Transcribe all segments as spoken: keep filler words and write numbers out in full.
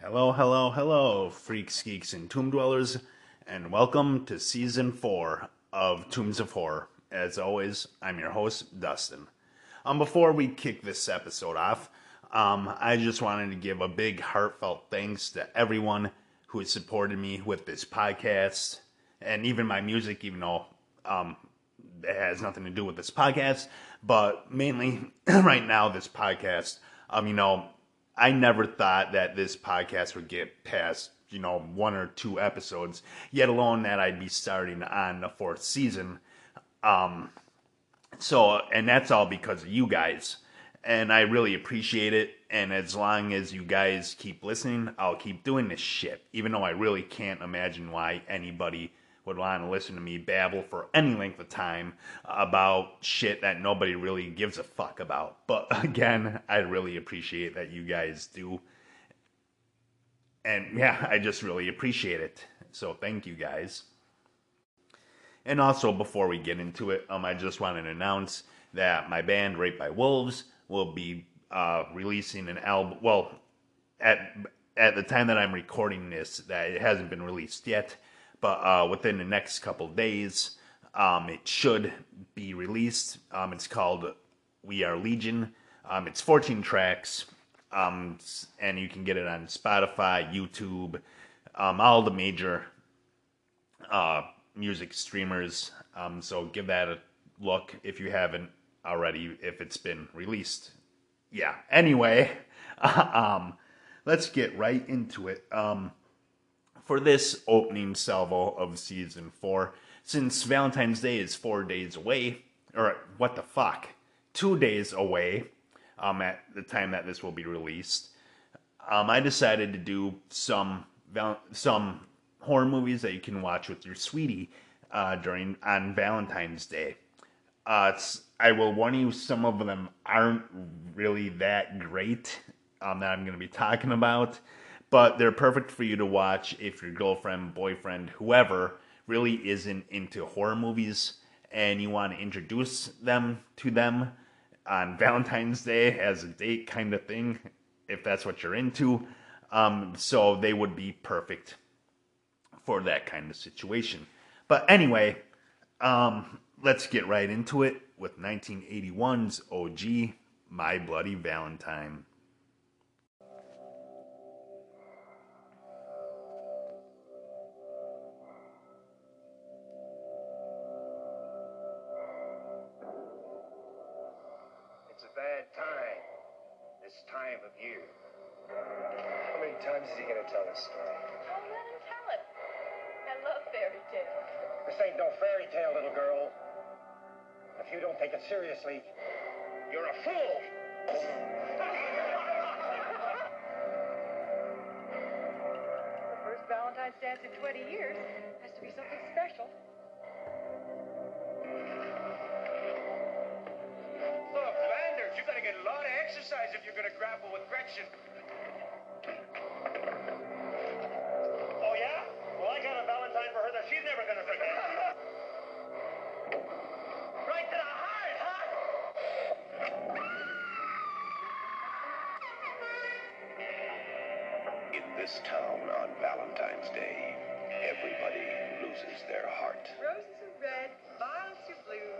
Hello, hello, hello, freaks, geeks, and tomb dwellers, and welcome to season four of Tombs of Horror. As always, I'm your host, Dustin. Um, before we kick this episode off, um, I just wanted to give a big heartfelt thanks to everyone who has supported me with this podcast and even my music, even though um, it has nothing to do with this podcast, but mainly right now, this podcast, um, you know, I never thought that this podcast would get past, you know, one or two episodes, yet alone that I'd be starting on the fourth season. Um, so, and that's all because of you guys. And I really appreciate it. And as long as you guys keep listening, I'll keep doing this shit. Even though I really can't imagine why anybody would want to listen to me babble for any length of time about shit that nobody really gives a fuck about. But again, I really appreciate that you guys do. And yeah, I just really appreciate it. So thank you guys. And also, before we get into it, um, I just wanted to announce that my band, Raped by Wolves, will be uh, releasing an album. Well, at at the time that I'm recording this, that it hasn't been released yet. But uh, within the next couple days, um, it should be released. Um, it's called We Are Legion. Um, it's fourteen tracks, um, and you can get it on Spotify, YouTube, um, all the major uh, music streamers. Um, so give that a look if you haven't already, if it's been released. Yeah, anyway, um, let's get right into it. Um, For this opening salvo of season four, since Valentine's Day is four days away, or what the fuck, two days away, um, at the time that this will be released, um, I decided to do some val- some horror movies that you can watch with your sweetie uh, during on Valentine's Day. Uh, it's, I will warn you, some of them aren't really that great um, that I'm going to be talking about. But they're perfect for you to watch if your girlfriend, boyfriend, whoever really isn't into horror movies and you want to introduce them to them on Valentine's Day as a date kind of thing, if that's what you're into. Um, so they would be perfect for that kind of situation. But anyway, um, let's get right into it with nineteen eighty-one's O G, My Bloody Valentine. It's a bad time, this time of year. How many times is he gonna tell this story? Oh, let him tell it. I love fairy tales. This ain't no fairy tale, little girl. If you don't take it seriously, you're a fool. The first Valentine's dance in twenty years has to be something special. Look, Landers, you gotta get a lot of exercise if you're gonna grapple with Gretchen. Oh, yeah? Well, I got a Valentine for her that she's never gonna forget. Right to the heart, huh? In this town on Valentine's Day, everybody loses their heart. Roses are red, violets are blue.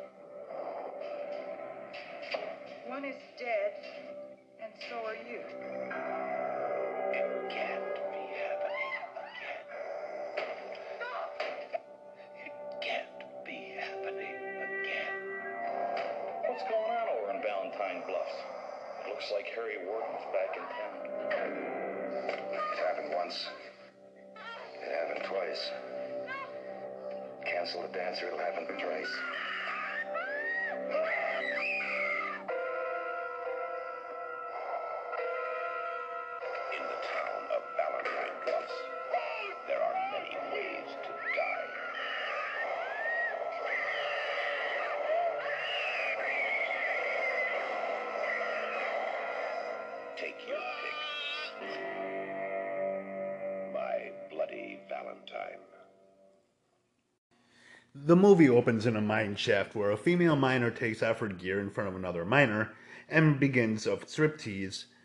One is dead, and so are you. It can't be happening again. It can't be happening again. What's going on over in Valentine Bluffs? It looks like Harry Warden's back in town. It happened once. It happened twice. Cancel the dance or it'll happen thrice. In the town of Valentine Bluffs, there are many ways to die. Take your pick. My Bloody Valentine. The movie opens in a mine shaft where a female miner takes off her gear in front of another miner and begins a striptease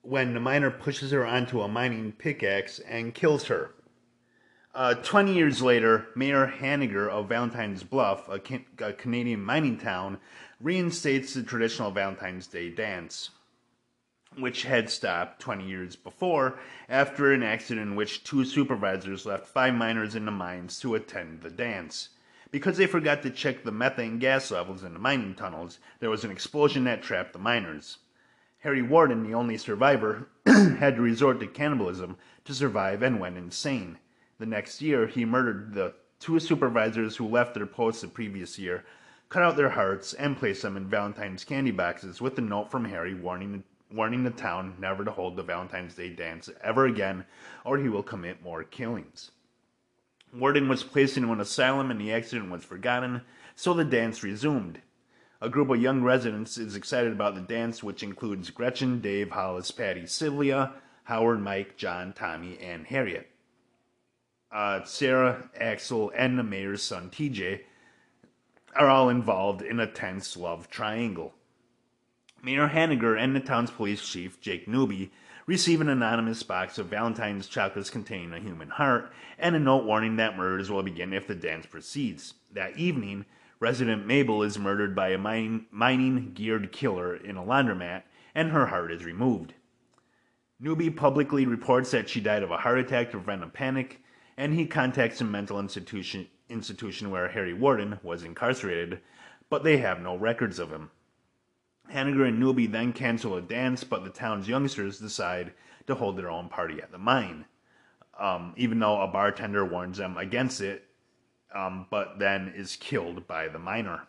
when the miner pushes her onto a mining pickaxe and kills her. Uh, twenty years later, Mayor Hanniger of Valentine's Bluff, a, can- a Canadian mining town, reinstates the traditional Valentine's Day dance, which had stopped twenty years before after an accident in which two supervisors left five miners in the mines to attend the dance. Because they forgot to check the methane gas levels in the mining tunnels, there was an explosion that trapped the miners. Harry Warden, the only survivor, had to resort to cannibalism to survive and went insane. The next year, he murdered the two supervisors who left their posts the previous year, cut out their hearts, and placed them in Valentine's candy boxes with a note from Harry warning, warning the town never to hold the Valentine's Day dance ever again, or he will commit more killings. Warden was placed into an asylum and the accident was forgotten, so the dance resumed. A group of young residents is excited about the dance, which includes Gretchen, Dave, Hollis, Patty, Sylvia, Howard, Mike, John, Tommy, and Harriet. Uh, Sarah, Axel, and the mayor's son, T J, are all involved in a tense love triangle. Mayor Hanniger and the town's police chief, Jake Newby, receive an anonymous box of Valentine's chocolates containing a human heart and a note warning that murders will begin if the dance proceeds. That evening, resident Mabel is murdered by a mining, mining-geared killer in a laundromat, and her heart is removed. Newby publicly reports that she died of a heart attack to prevent a panic, and he contacts a mental institution, institution where Harry Warden was incarcerated, but they have no records of him. Hanniger and Newby then cancel a dance, but the town's youngsters decide to hold their own party at the mine, um, even though a bartender warns them against it, um, but then is killed by the miner.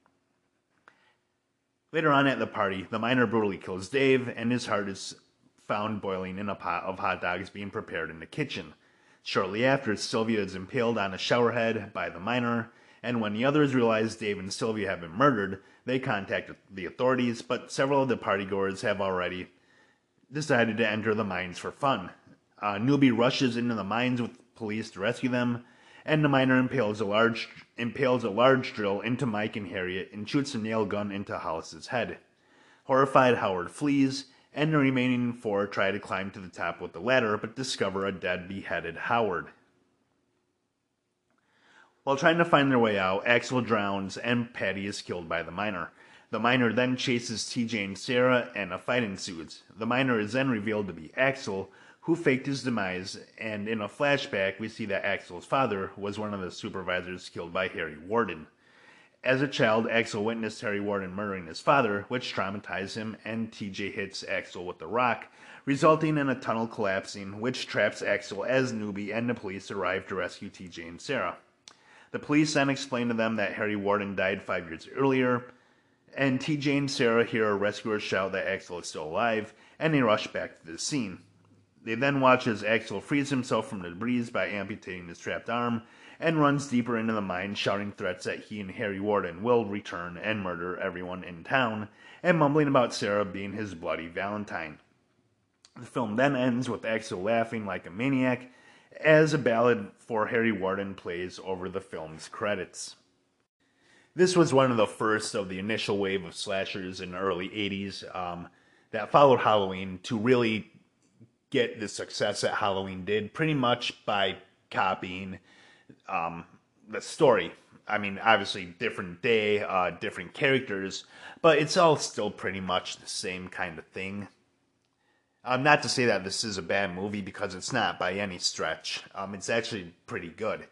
Later on at the party, the miner brutally kills Dave, and his heart is found boiling in a pot of hot dogs being prepared in the kitchen. Shortly after, Sylvia is impaled on a showerhead by the miner, and when the others realize Dave and Sylvia have been murdered, they contact the authorities, but several of the partygoers have already decided to enter the mines for fun. Uh, Newby rushes into the mines with police to rescue them, and the miner impales a large impales a large drill into Mike and Harriet and shoots a nail gun into Hollis's head. Horrified, Howard flees, and the remaining four try to climb to the top with the ladder, but discover a dead, beheaded Howard. While trying to find their way out, Axel drowns and Patty is killed by the miner. The miner then chases T J and Sarah, and a fight ensues. The miner is then revealed to be Axel, who faked his demise, and in a flashback we see that Axel's father was one of the supervisors killed by Harry Warden. As a child, Axel witnessed Harry Warden murdering his father, which traumatized him, and T J hits Axel with a rock, resulting in a tunnel collapsing, which traps Axel as Newby and the police arrive to rescue T J and Sarah. The police then explain to them that Harry Warden died five years earlier, and T J and Sarah hear a rescuer shout that Axel is still alive, and they rush back to the scene. They then watch as Axel frees himself from the debris by amputating his trapped arm, and runs deeper into the mine, shouting threats that he and Harry Warden will return and murder everyone in town, and mumbling about Sarah being his bloody Valentine. The film then ends with Axel laughing like a maniac, as a ballad for Harry Warden plays over the film's credits. This was one of the first of the initial wave of slashers in the early eighties um, that followed Halloween to really get the success that Halloween did, pretty much by copying um, the story. I mean, obviously different day, uh, different characters, but it's all still pretty much the same kind of thing. Um, not to say that this is a bad movie, because it's not by any stretch. Um, it's actually pretty good.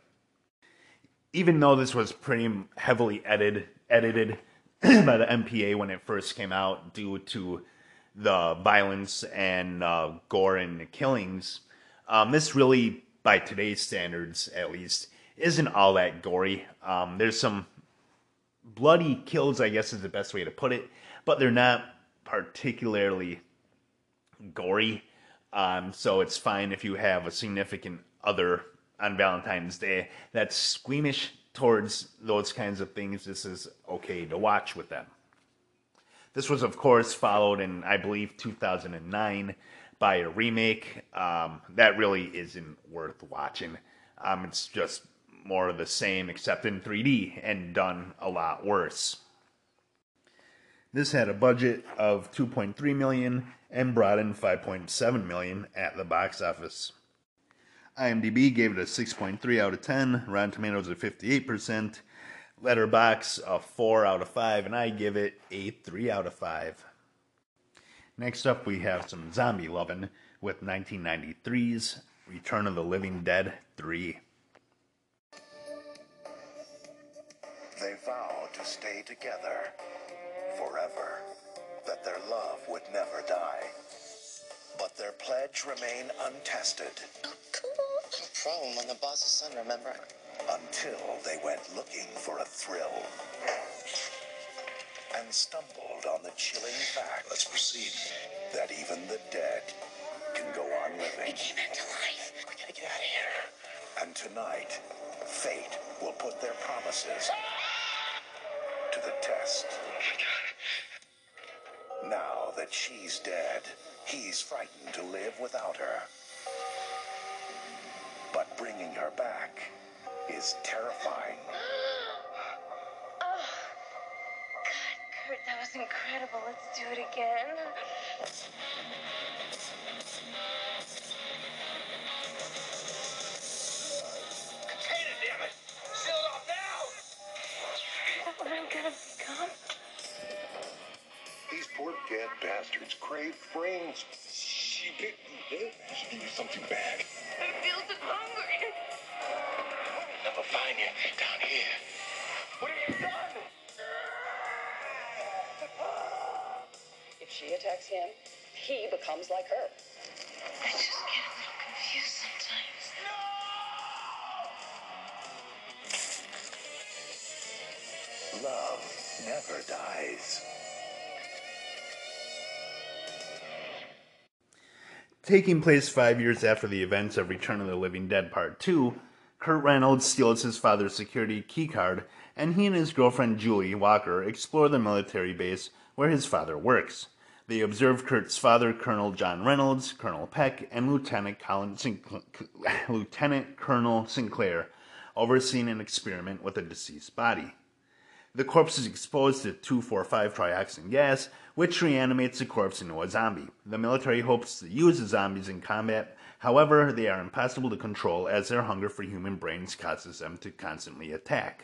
Even though this was pretty heavily edited, edited by the M P A when it first came out due to the violence and uh, gore and the killings, um, this really, by today's standards at least, isn't all that gory. Um, there's some bloody kills, I guess is the best way to put it, but they're not particularly gory, um, so it's fine if you have a significant other on Valentine's Day that's squeamish towards those kinds of things. This is okay to watch with them. This was, of course, followed in, I believe, two thousand nine by a remake. Um, that really isn't worth watching. Um, it's just more of the same, except in three D, and done a lot worse. This had a budget of two point three million dollars and brought in five point seven million dollars at the box office. IMDb gave it a six point three out of ten, Rotten Tomatoes at fifty-eight percent, Letterboxd a four out of five, and I give it a three out of five. Next up, we have some zombie lovin' with nineteen ninety-three's Return of the Living Dead three. They vowed to stay together forever, that their love would never die. But their pledge remained untested. Oh, cool. No problem. I'm the boss's son, remember? Until they went looking for a thrill. And stumbled on the chilling fact. Let's proceed. That even the dead can go on living. I came back to life. We gotta get out of here. And tonight, fate will put their promises to the test. Now that she's dead, he's frightened to live without her. But bringing her back is terrifying. Oh, God, Kurt, that was incredible. Let's do it again. Contain it, damn it! Seal it off now! Is that what I'm gonna become? These poor dead bastards crave brains. She bit me. She gave you something bad. I feel so hungry. Never find you down here. What have you done? If she attacks him, he becomes like her. I just get a little confused sometimes. Love never dies. Taking place five years after the events of Return of the Living Dead Part two, Kurt Reynolds steals his father's security keycard, and he and his girlfriend Julie Walker explore the military base where his father works. They observe Kurt's father, Colonel John Reynolds, Colonel Peck, and Lieutenant, Colin Sinclair, Lieutenant Colonel Sinclair overseeing an experiment with a deceased body. The corpse is exposed to two four five trioxin gas, which reanimates the corpse into a zombie. The military hopes to use the zombies in combat, however, they are impossible to control as their hunger for human brains causes them to constantly attack.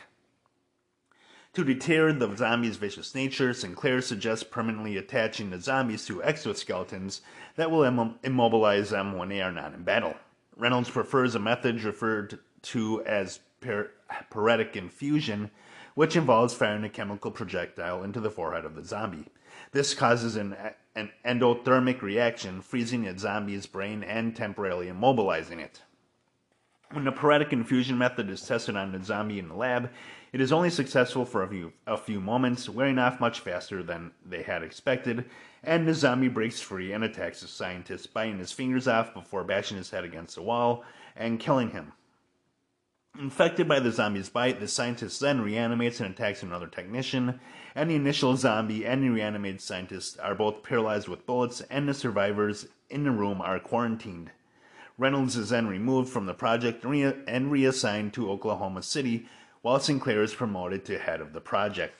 To deter the zombies' vicious nature, Sinclair suggests permanently attaching the zombies to exoskeletons that will Im- immobilize them when they are not in battle. Reynolds prefers a method referred to as per- paretic infusion, which involves firing a chemical projectile into the forehead of the zombie. This causes an, an endothermic reaction, freezing the zombie's brain and temporarily immobilizing it. When the paretic infusion method is tested on the zombie in the lab, it is only successful for a few, a few moments, wearing off much faster than they had expected, and the zombie breaks free and attacks the scientist, biting his fingers off before bashing his head against the wall and killing him. Infected by the zombie's bite, the scientist then reanimates and attacks another technician, and the initial zombie and the reanimated scientist are both paralyzed with bullets, and the survivors in the room are quarantined. Reynolds is then removed from the project and reassigned to Oklahoma City, while Sinclair is promoted to head of the project.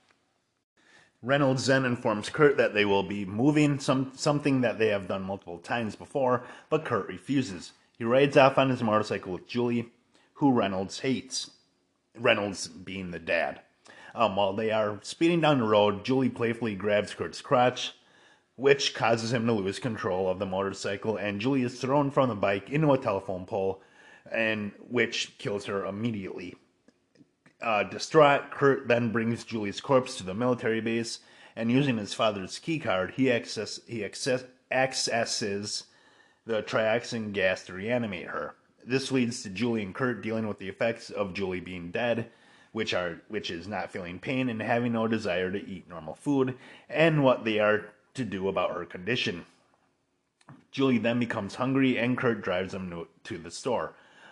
Reynolds then informs Kurt that they will be moving, some, something that they have done multiple times before, but Kurt refuses. He rides off on his motorcycle with Julie, who Reynolds hates. Reynolds being the dad. Um, while they are speeding down the road, Julie playfully grabs Kurt's crotch, which causes him to lose control of the motorcycle, and Julie is thrown from the bike into a telephone pole, and which kills her immediately. Uh, distraught, Kurt then brings Julie's corpse to the military base, and using his father's keycard, he, access, he access, accesses the trioxin gas to reanimate her. This leads to Julie and Kurt dealing with the effects of Julie being dead, which are which is not feeling pain and having no desire to eat normal food, and what they are to do about her condition. Julie then becomes hungry, and Kurt drives them to, to the store.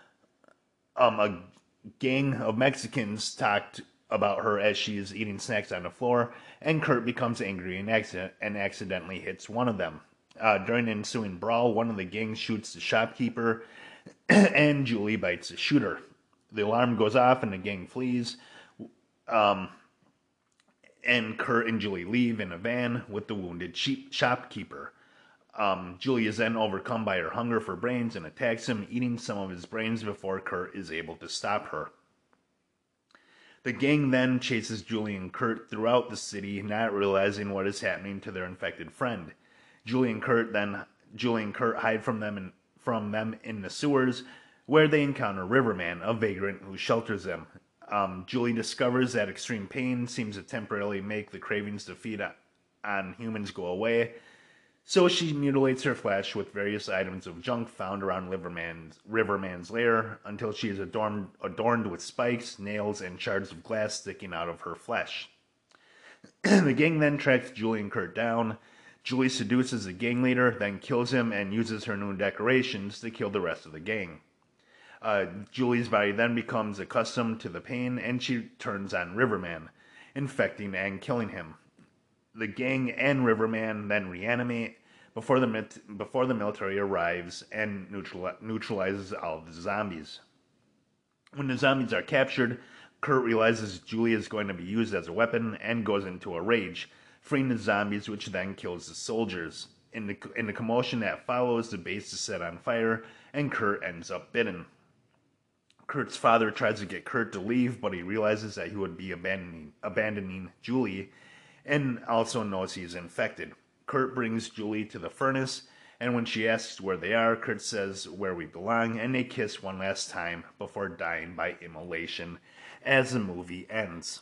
Um, a gang of Mexicans talked about her as she is eating snacks on the floor, and Kurt becomes angry and, accident, and accidentally hits one of them. Uh, during the ensuing brawl, one of the gang shoots the shopkeeper, and Julie bites the shooter. The alarm goes off and the gang flees. Um, and Kurt and Julie leave in a van with the wounded sheep shopkeeper. Um, Julie is then overcome by her hunger for brains and attacks him, eating some of his brains before Kurt is able to stop her. The gang then chases Julie and Kurt throughout the city, not realizing what is happening to their infected friend. Julie and Kurt then Julie and Kurt hide from them in, from them in the sewers, where they encounter Riverman, a vagrant who shelters them. Um, Julie discovers that extreme pain seems to temporarily make the cravings to feed on humans go away, so she mutilates her flesh with various items of junk found around Riverman's, Riverman's lair until she is adorned, adorned with spikes, nails, and shards of glass sticking out of her flesh. The gang then tracks Julie and Kurt down. Julie seduces the gang leader, then kills him and uses her new decorations to kill the rest of the gang. Uh, Julie's body then becomes accustomed to the pain, and she turns on Riverman, infecting and killing him. The gang and Riverman then reanimate before the before the military arrives and neutral, neutralizes all of the zombies. When the zombies are captured, Kurt realizes Julie is going to be used as a weapon and goes into a rage, freeing the zombies, which then kills the soldiers. In the in the commotion that follows, the base is set on fire, and Kurt ends up bitten. Kurt's father tries to get Kurt to leave, but he realizes that he would be abandoning abandoning Julie, and also knows he's infected. Kurt brings Julie to the furnace, and when she asks where they are, Kurt says where we belong, and they kiss one last time before dying by immolation as the movie ends.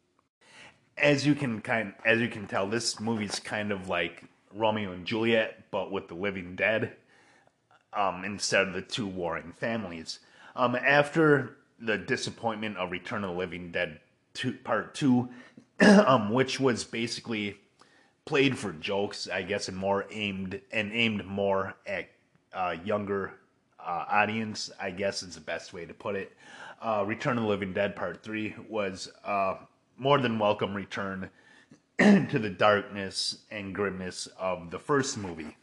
As you can kind as you can tell, this movie's kind of like Romeo and Juliet, but with the living dead, um, instead of the two warring families. Um, after the disappointment of Return of the Living Dead two, Part two, um, which was basically played for jokes, I guess, and more aimed and aimed more at uh, younger uh, audience, I guess is the best way to put it. Uh, Return of the Living Dead Part three was uh, more than welcome return to the darkness and grimness of the first movie.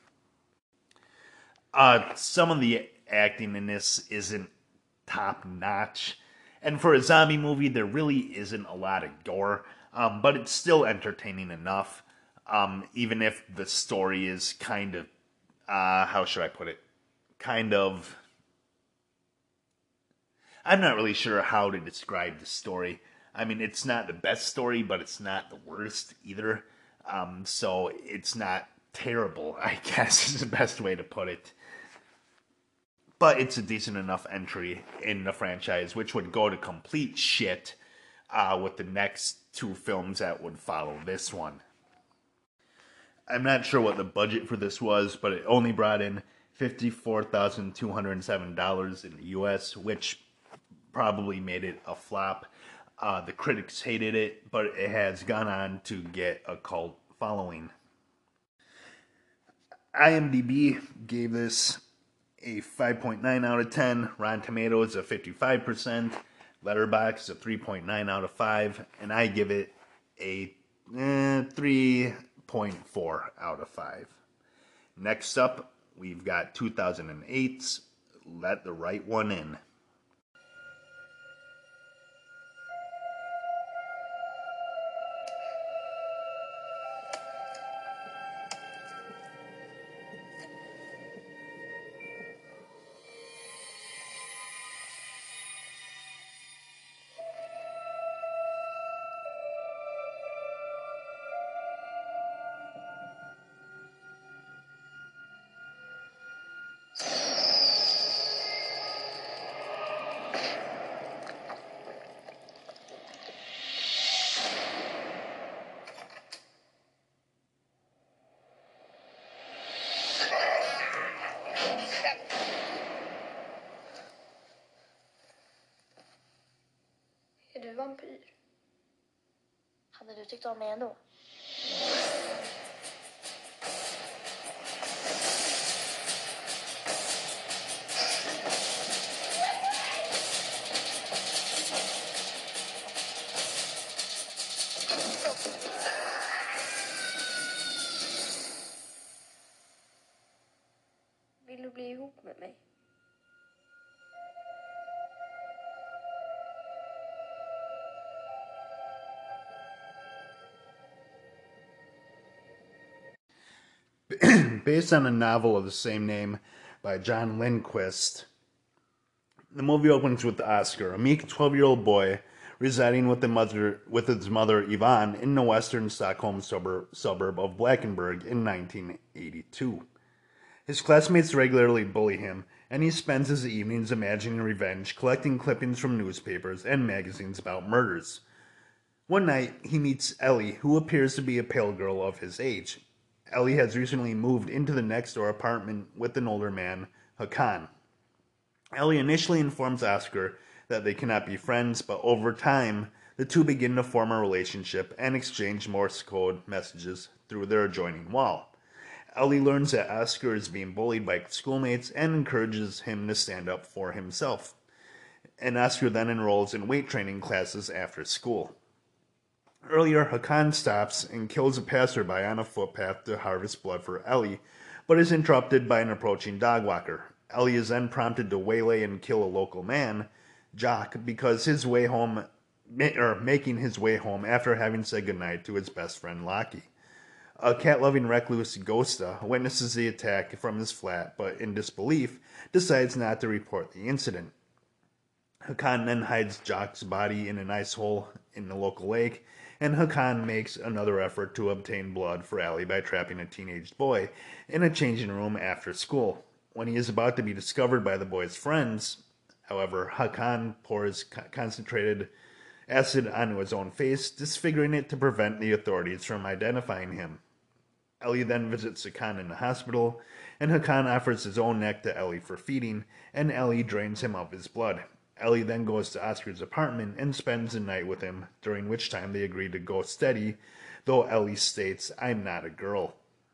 Uh, some of the acting in this isn't top notch, and for a zombie movie there really isn't a lot of gore, um, but it's still entertaining enough, um, even if the story is kind of uh, how should I put it kind of I'm not really sure how to describe the story. I mean, it's not the best story, but it's not the worst either, um, so it's not terrible, I guess is the best way to put it. But it's a decent enough entry in the franchise, which would go to complete shit uh, with the next two films that would follow this one. I'm not sure what the budget for this was, but it only brought in fifty-four thousand two hundred seven dollars in the U S, which probably made it a flop. Uh, the critics hated it, but it has gone on to get a cult following. IMDb gave this a five point nine out of ten, Rotten Tomatoes a fifty-five percent, Letterboxd a three point nine out of five, and I give it a eh, three point four out of five. Next up, we've got two thousand eight's Let the Right One In. Är du vampyr? Hade du tyckt om mig ändå? Vill du bli ihop med mig? based on a novel of the same name by John Lindquist. The movie opens with Oscar, a meek twelve-year-old boy residing with, the mother, with his mother Yvonne in the western Stockholm suburb, suburb of Blackenberg in nineteen eighty-two. His classmates regularly bully him, and he spends his evenings imagining revenge, collecting clippings from newspapers and magazines about murders. One night, he meets Ellie, who appears to be a pale girl of his age. Ellie has recently moved into the next-door apartment with an older man, Hakan. Ellie initially informs Oscar that they cannot be friends, but over time, the two begin to form a relationship and exchange Morse code messages through their adjoining wall. Ellie learns that Oscar is being bullied by schoolmates and encourages him to stand up for himself. And Oscar then enrolls in weight training classes after school. Earlier, Hakan stops and kills a passerby on a footpath to harvest blood for Ellie, but is interrupted by an approaching dog walker. Ellie is then prompted to waylay and kill a local man, Jock, because his way home, or making his way home after having said goodnight to his best friend Lockie. A cat-loving recluse, Gosta, witnesses the attack from his flat, but in disbelief, decides not to report the incident. Hakan then hides Jock's body in an ice hole in the local lake, and Hakan makes another effort to obtain blood for Ellie by trapping a teenage boy in a changing room after school. When he is about to be discovered by the boy's friends, however, Hakan pours concentrated acid onto his own face, disfiguring it to prevent the authorities from identifying him. Ellie then visits Hakan in the hospital, and Hakan offers his own neck to Ellie for feeding, and Ellie drains him of his blood. Ellie then goes to Oscar's apartment and spends the night with him, during which time they agree to go steady, though Ellie states, "I'm not a girl."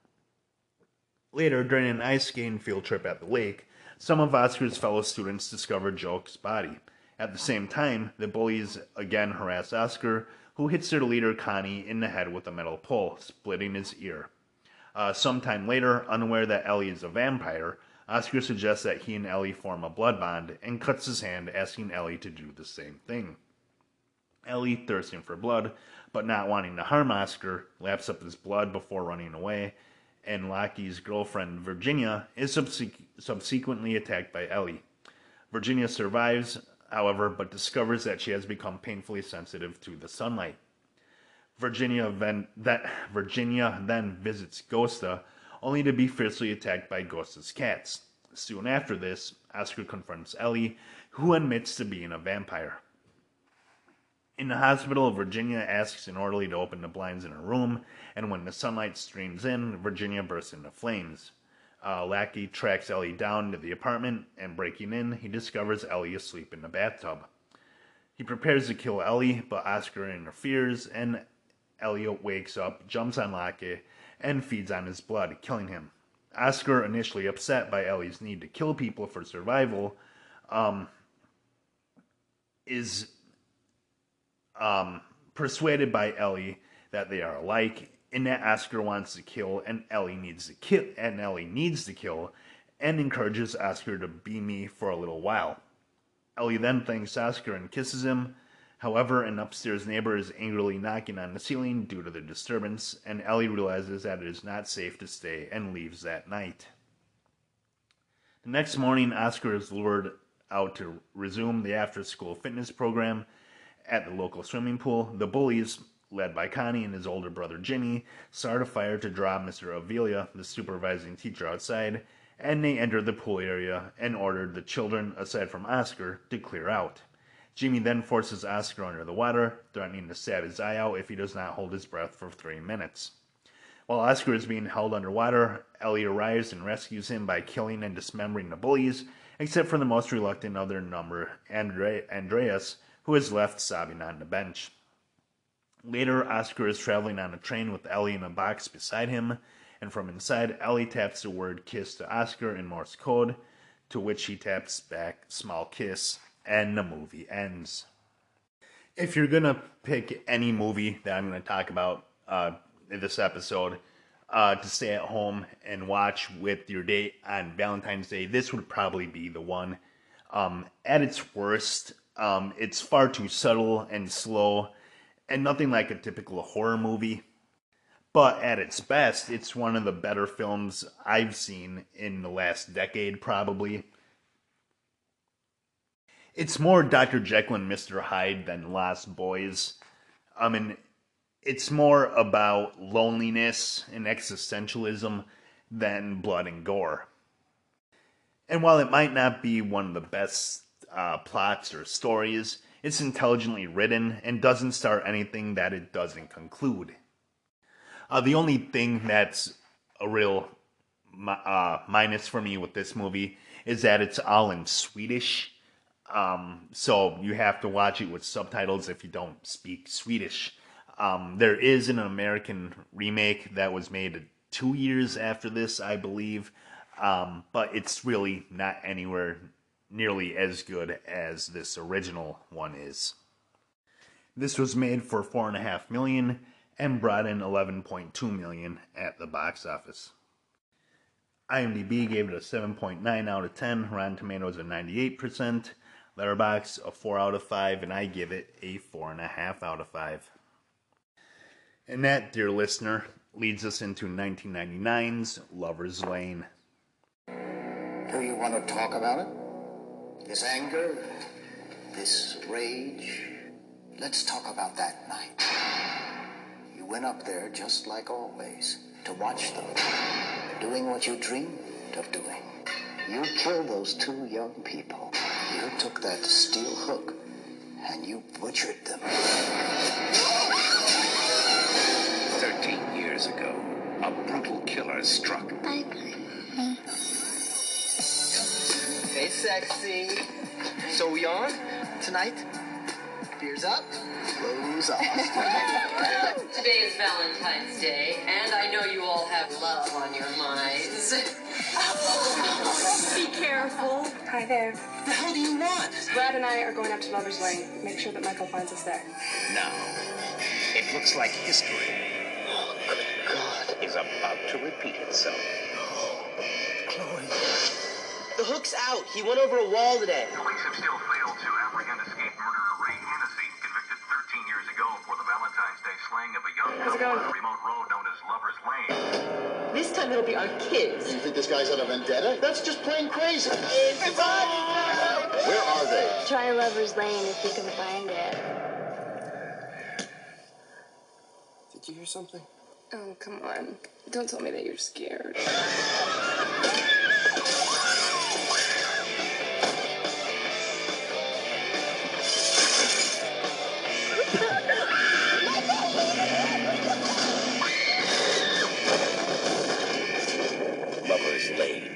Later, during an ice skating field trip at the lake, some of Oscar's fellow students discover Jock's body. At the same time, the bullies again harass Oscar, who hits their leader Connie in the head with a metal pole, splitting his ear. Uh, sometime later, unaware that Ellie is a vampire, Oscar suggests that he and Ellie form a blood bond and cuts his hand, asking Ellie to do the same thing. Ellie, thirsting for blood, but not wanting to harm Oscar, laps up his blood before running away, and Lockie's girlfriend, Virginia, is subse- subsequently attacked by Ellie. Virginia survives, however, but discovers that she has become painfully sensitive to the sunlight. Virginia then, that, Virginia then visits Gosta, only to be fiercely attacked by Gosta's cats. Soon after this, Oscar confronts Ellie, who admits to being a vampire. In the hospital, Virginia asks an orderly to open the blinds in her room, and when the sunlight streams in, Virginia bursts into flames. Uh, Lackey tracks Ellie down to the apartment, and breaking in, he discovers Ellie asleep in the bathtub. He prepares to kill Ellie, but Oscar interferes, and Ellie wakes up, jumps on Lackey, and feeds on his blood, killing him. Oscar, initially upset by Ellie's need to kill people for survival, um, is um, persuaded by Ellie that they are alike, and that Oscar wants to kill, and Ellie needs to kill, and Ellie needs to kill, and encourages Oscar to be me for a little while. Ellie then thanks Oscar and kisses him. However, an upstairs neighbor is angrily knocking on the ceiling due to the disturbance, and Ellie realizes that it is not safe to stay and leaves that night. The next morning, Oscar is lured out to resume the after-school fitness program at the local swimming pool. The bullies, led by Connie and his older brother Jimmy, start a fire to draw Mister Avila, the supervising teacher, outside, and they enter the pool area and order the children, aside from Oscar, to clear out. Jimmy then forces Oscar under the water, threatening to stab his eye out if he does not hold his breath for three minutes. While Oscar is being held underwater, Ellie arrives and rescues him by killing and dismembering the bullies, except for the most reluctant of their number, Andre- Andreas, who is left sobbing on the bench. Later, Oscar is traveling on a train with Ellie in a box beside him, and from inside, Ellie taps the word kiss to Oscar in Morse code, to which he taps back small kiss, and the movie ends. If you're going to pick any movie that I'm going to talk about uh, in this episode uh, to stay at home and watch with your date on Valentine's Day, this would probably be the one. Um, at its worst, um, it's far too subtle and slow, and nothing like a typical horror movie. But at its best, it's one of the better films I've seen in the last decade, probably. It's more Doctor Jekyll and Mister Hyde than Lost Boys. I mean, it's more about loneliness and existentialism than blood and gore. And while it might not be one of the best uh, plots or stories, it's intelligently written and doesn't start anything that it doesn't conclude. Uh, the only thing that's a real uh, minus for me with this movie is that it's all in Swedish. Um, so you have to watch it with subtitles if you don't speak Swedish. Um, there is an American remake that was made two years after this, I believe. Um, but it's really not anywhere nearly as good as this original one is. This was made for four and a half million and brought in eleven point two million at the box office. IMDb gave it a seven point nine out of ten, Rotten Tomatoes a ninety-eight percent, Letterboxd a four out of five, and I give it a four and a half out of five. And that, dear listener, leads us into nineteen ninety-nine's Lover's Lane. Do you want to talk about it? This anger? This rage? Let's talk about that night. You went up there just like always, to watch them, doing what you dreamed of doing. You killed those two young people. You took that steel hook, and you butchered them. Thirteen years ago, a brutal killer struck. Bye. Hey, sexy. So we on? Tonight? Beers up? Close off. Today is Valentine's Day, and I know you all have love on your minds. Be careful. Hi there. What the hell do you want? Brad and I are going up to Lover's Lane. Make sure that Michael finds us there. Now, it looks like history Oh, good God. is about to repeat itself. Chloe. The hook's out. He went over a wall today. Police have still failed to apprehend escaped murderer Ray Hennessy, convicted thirteen years ago for the Valentine's Day slaying of a young How's it couple going? on a remote road known as Lover's Lane. This time it'll be our kids. You think this guy's on a vendetta? That's just plain crazy. It's on! Where are they? Try Lover's Lane if you can find it. Did you hear something? Oh, come on. Don't tell me that you're scared. Lover's Lane.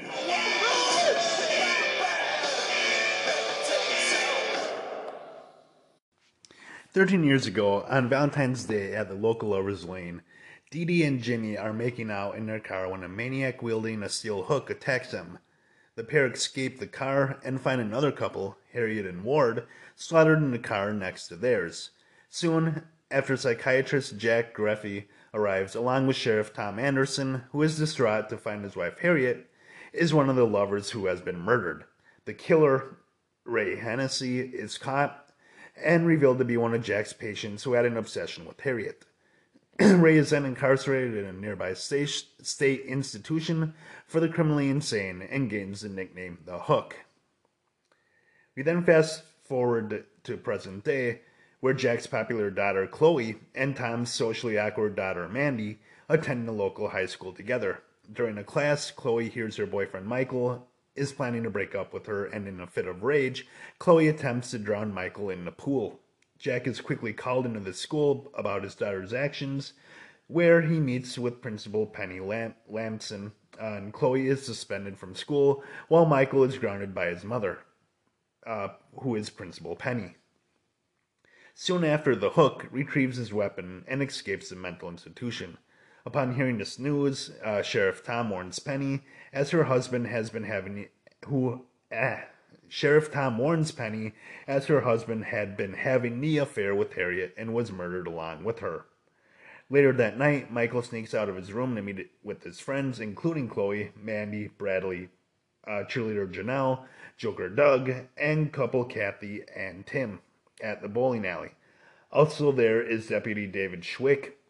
Thirteen years ago, on Valentine's Day at the local Lover's Lane, Dee Dee and Jimmy are making out in their car when a maniac wielding a steel hook attacks them. The pair escape the car and find another couple, Harriet and Ward, slaughtered in the car next to theirs. Soon after, psychiatrist Jack Greffey arrives along with Sheriff Tom Anderson, who is distraught to find his wife Harriet is one of the lovers who has been murdered. The killer, Ray Hennessy, is caught and revealed to be one of Jack's patients who had an obsession with Harriet. Ray is then incarcerated in a nearby state, state institution for the criminally insane and gains the nickname The Hook. We then fast forward to present day, where Jack's popular daughter Chloe and Tom's socially awkward daughter Mandy attend the local high school together. During a class, Chloe hears her boyfriend Michael is planning to break up with her, and in a fit of rage, Chloe attempts to drown Michael in the pool. Jack is quickly called into the school about his daughter's actions, where he meets with Principal Penny Lam- Lamson, uh, and Chloe is suspended from school, while Michael is grounded by his mother, uh, who is Principal Penny. Soon after, the Hook retrieves his weapon and escapes the mental institution. Upon hearing this news, uh, Sheriff Tom warns Penny, as her husband has been having, who, ah, Sheriff Tom warns Penny, as her husband had been having the affair with Harriet and was murdered along with her. Later that night, Michael sneaks out of his room to meet with his friends, including Chloe, Mandy, Bradley, uh, cheerleader Janelle, Joker Doug, and couple Kathy and Tim at the bowling alley. Also there is Deputy David Schwick,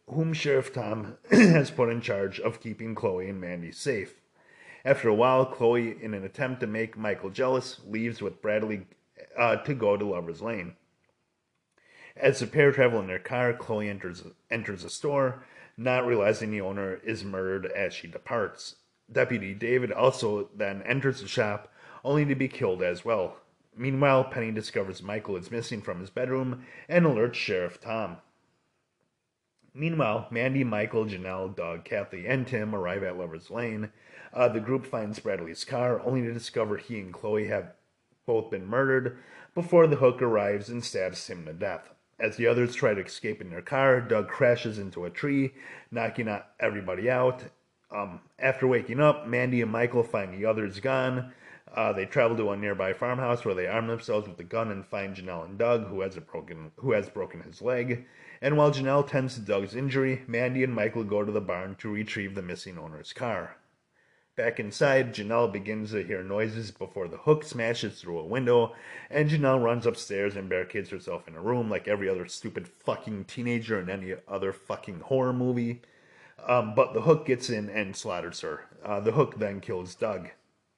whom Sheriff Tom has put in charge of keeping Chloe and Mandy safe. After a while, Chloe, in an attempt to make Michael jealous, leaves with Bradley uh, to go to Lover's Lane. As the pair travel in their car, Chloe enters enters a store, not realizing the owner is murdered as she departs. Deputy David also then enters the shop, only to be killed as well. Meanwhile, Penny discovers Michael is missing from his bedroom and alerts Sheriff Tom. Meanwhile, Mandy, Michael, Janelle, Doug, Kathy, and Tim arrive at Lover's Lane. Uh, the group finds Bradley's car, only to discover he and Chloe have both been murdered before the Hook arrives and stabs him to death. As the others try to escape in their car, Doug crashes into a tree, knocking everybody out. Um, after waking up, Mandy and Michael find the others gone. Uh, they travel to a nearby farmhouse where they arm themselves with a gun and find Janelle and Doug, who has a broken who has broken his leg. And while Janelle tends to Doug's injury, Mandy and Michael go to the barn to retrieve the missing owner's car. Back inside, Janelle begins to hear noises before the Hook smashes through a window, and Janelle runs upstairs and barricades herself in a room like every other stupid fucking teenager in any other fucking horror movie. Um, but the Hook gets in and slaughters her. Uh, the Hook then kills Doug.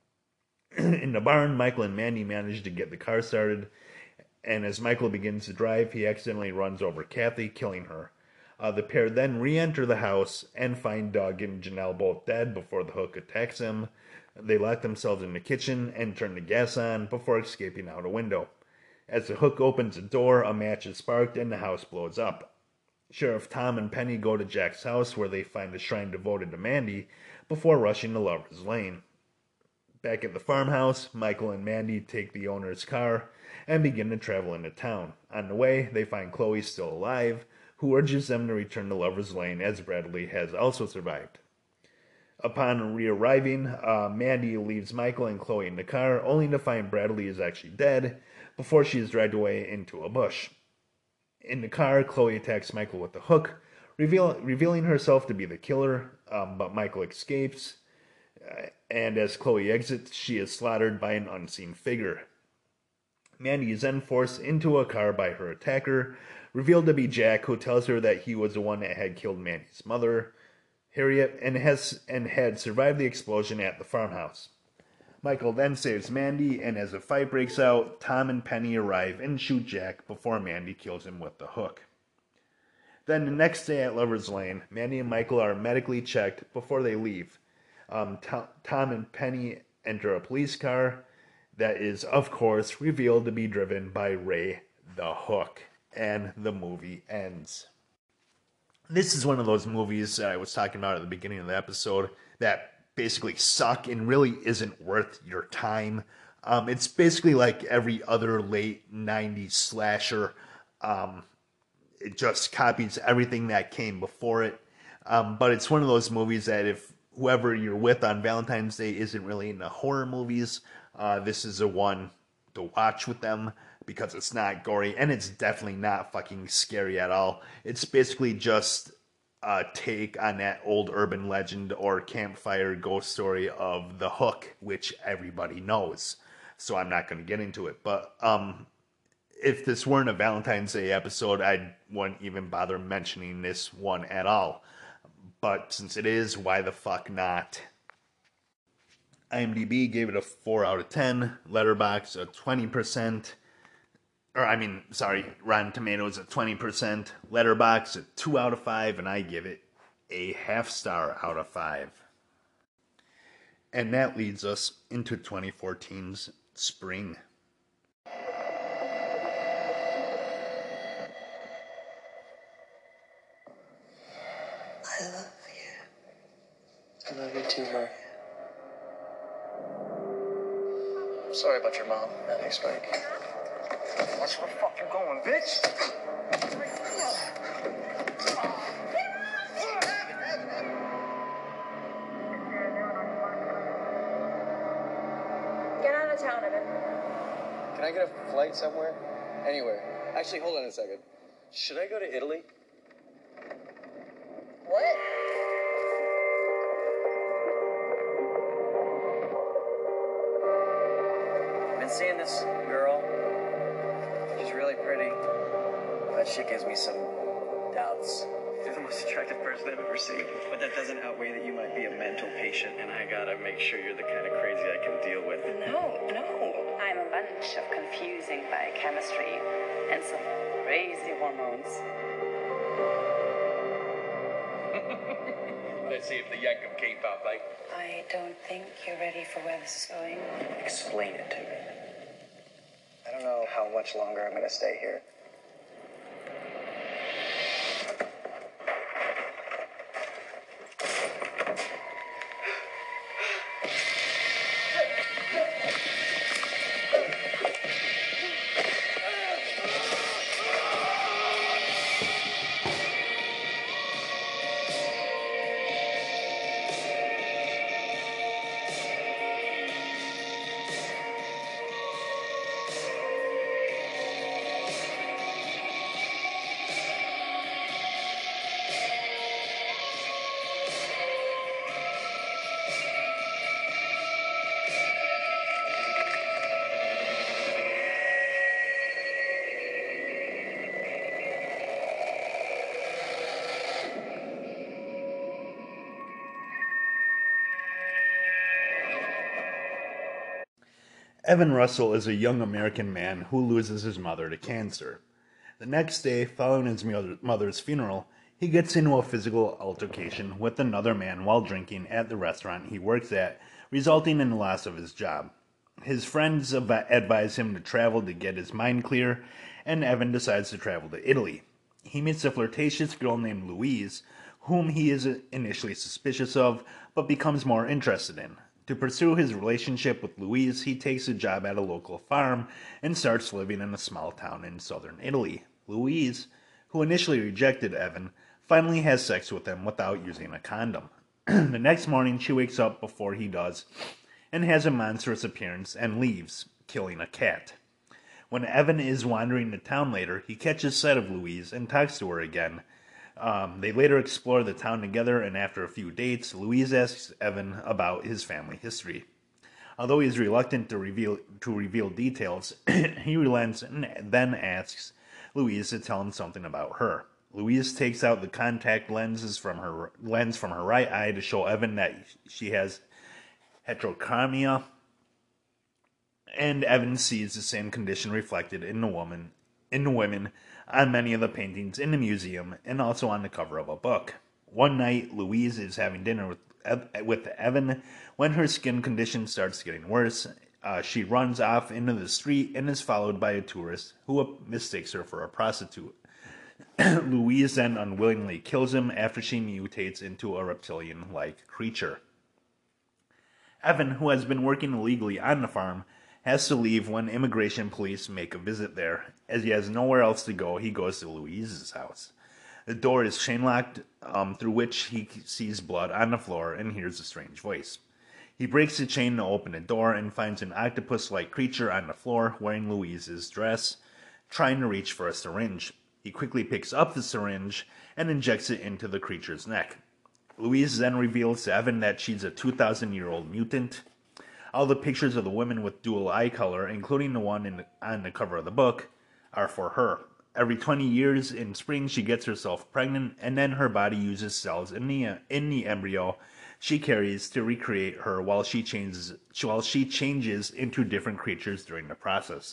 In the barn, Michael and Mandy manage to get the car started, and as Michael begins to drive, he accidentally runs over Kathy, killing her. Uh, the pair then re-enter the house and find Doug and Janelle both dead before the Hook attacks them. They lock themselves in the kitchen and turn the gas on before escaping out a window. As the Hook opens the door, a match is sparked and the house blows up. Sheriff Tom and Penny go to Jack's house where they find a shrine devoted to Mandy before rushing to Lover's Lane. Back at the farmhouse, Michael and Mandy take the owner's car and begin to travel into town. On the way, they find Chloe still alive, who urges them to return to Lover's Lane as Bradley has also survived. Upon re-arriving, uh, Mandy leaves Michael and Chloe in the car, only to find Bradley is actually dead before she is dragged away into a bush. In the car, Chloe attacks Michael with the Hook, reveal, revealing herself to be the killer, um, but Michael escapes, uh, and as Chloe exits, she is slaughtered by an unseen figure. Mandy is then forced into a car by her attacker, revealed to be Jack, who tells her that he was the one that had killed Mandy's mother, Harriet, and has and had survived the explosion at the farmhouse. Michael then saves Mandy, and as a fight breaks out, Tom and Penny arrive and shoot Jack before Mandy kills him with the Hook. Then the next day at Lover's Lane, Mandy and Michael are medically checked before they leave. Um, Tom, Tom and Penny enter a police car that is, of course, revealed to be driven by Ray the Hook. And the movie ends. This is one of those movies that I was talking about at the beginning of the episode that basically suck and really isn't worth your time. Um, it's basically like every other late nineties slasher. Um, it just copies everything that came before it. Um, but it's one of those movies that if whoever you're with on Valentine's Day isn't really into horror movies, uh, this is a one to watch with them. Because it's not gory, and it's definitely not fucking scary at all. It's basically just a take on that old urban legend or campfire ghost story of The Hook, which everybody knows. So I'm not going to get into it. But um, if this weren't a Valentine's Day episode, I wouldn't even bother mentioning this one at all. But since it is, why the fuck not? IMDb gave it a four out of ten. Letterboxd a twenty percent. Or, I mean, sorry, Rotten Tomatoes at twenty percent, Letterboxd at two out of five, and I give it a half star out of five. And that leads us into twenty fourteen's spring. I love you. I love you too, Mark. I'm sorry about your mom, that ex-Mike. Watch where the fuck you're going, bitch! Get out of town, Evan. Can I get a flight somewhere? Anywhere. Actually, hold on a second. Should I go to Italy? What? I've been seeing this girl. She's really pretty, but she gives me some doubts. Give him most attractive person I've ever seen. But that doesn't outweigh that you might be a mental patient, and I gotta make sure you're the kind of crazy I can deal with. No, no. I'm a bunch of confusing biochemistry and some crazy hormones. Let's see if the Yankum keep up, eh? I don't think you're ready for where this is going. Explain it to me. I don't know how much longer I'm gonna stay here. Evan Russell is a young American man who loses his mother to cancer. The next day, following his mother's funeral, he gets into a physical altercation with another man while drinking at the restaurant he works at, resulting in the loss of his job. His friends advise him to travel to get his mind clear, and Evan decides to travel to Italy. He meets a flirtatious girl named Louise, whom he is initially suspicious of, but becomes more interested in. To pursue his relationship with Louise, he takes a job at a local farm and starts living in a small town in southern Italy. Louise, who initially rejected Evan, finally has sex with him without using a condom. The next morning, she wakes up before he does and has a monstrous appearance and leaves, killing a cat. When Evan is wandering the town later, he catches sight of Louise and talks to her again. Um, they later explore the town together, and after a few dates, Louise asks Evan about his family history. Although he is reluctant to reveal to reveal details, he relents and then asks Louise to tell him something about her. Louise takes out the contact lenses from her lens from her right eye to show Evan that she has heterochromia, and Evan sees the same condition reflected in the woman in the women on many of the paintings in the museum and also on the cover of a book. One night, Louise is having dinner with with Evan when her skin condition starts getting worse. Uh, she runs off into the street and is followed by a tourist who mistakes her for a prostitute. Louise then unwillingly kills him after she mutates into a reptilian-like creature. Evan, who has been working illegally on the farm, has to leave when immigration police make a visit there. As he has nowhere else to go, he goes to Louise's house. The door is chain-locked, um, through which he sees blood on the floor and hears a strange voice. He breaks the chain to open the door and finds an octopus-like creature on the floor wearing Louise's dress, trying to reach for a syringe. He quickly picks up the syringe and injects it into the creature's neck. Louise then reveals to Evan that she's a two thousand year old mutant. All the pictures of the women with dual eye color, including the one in the, on the cover of the book, are for her. Every twenty years in spring, she gets herself pregnant, and then her body uses cells in the in the embryo she carries to recreate her while she changes while she changes into different creatures during the process.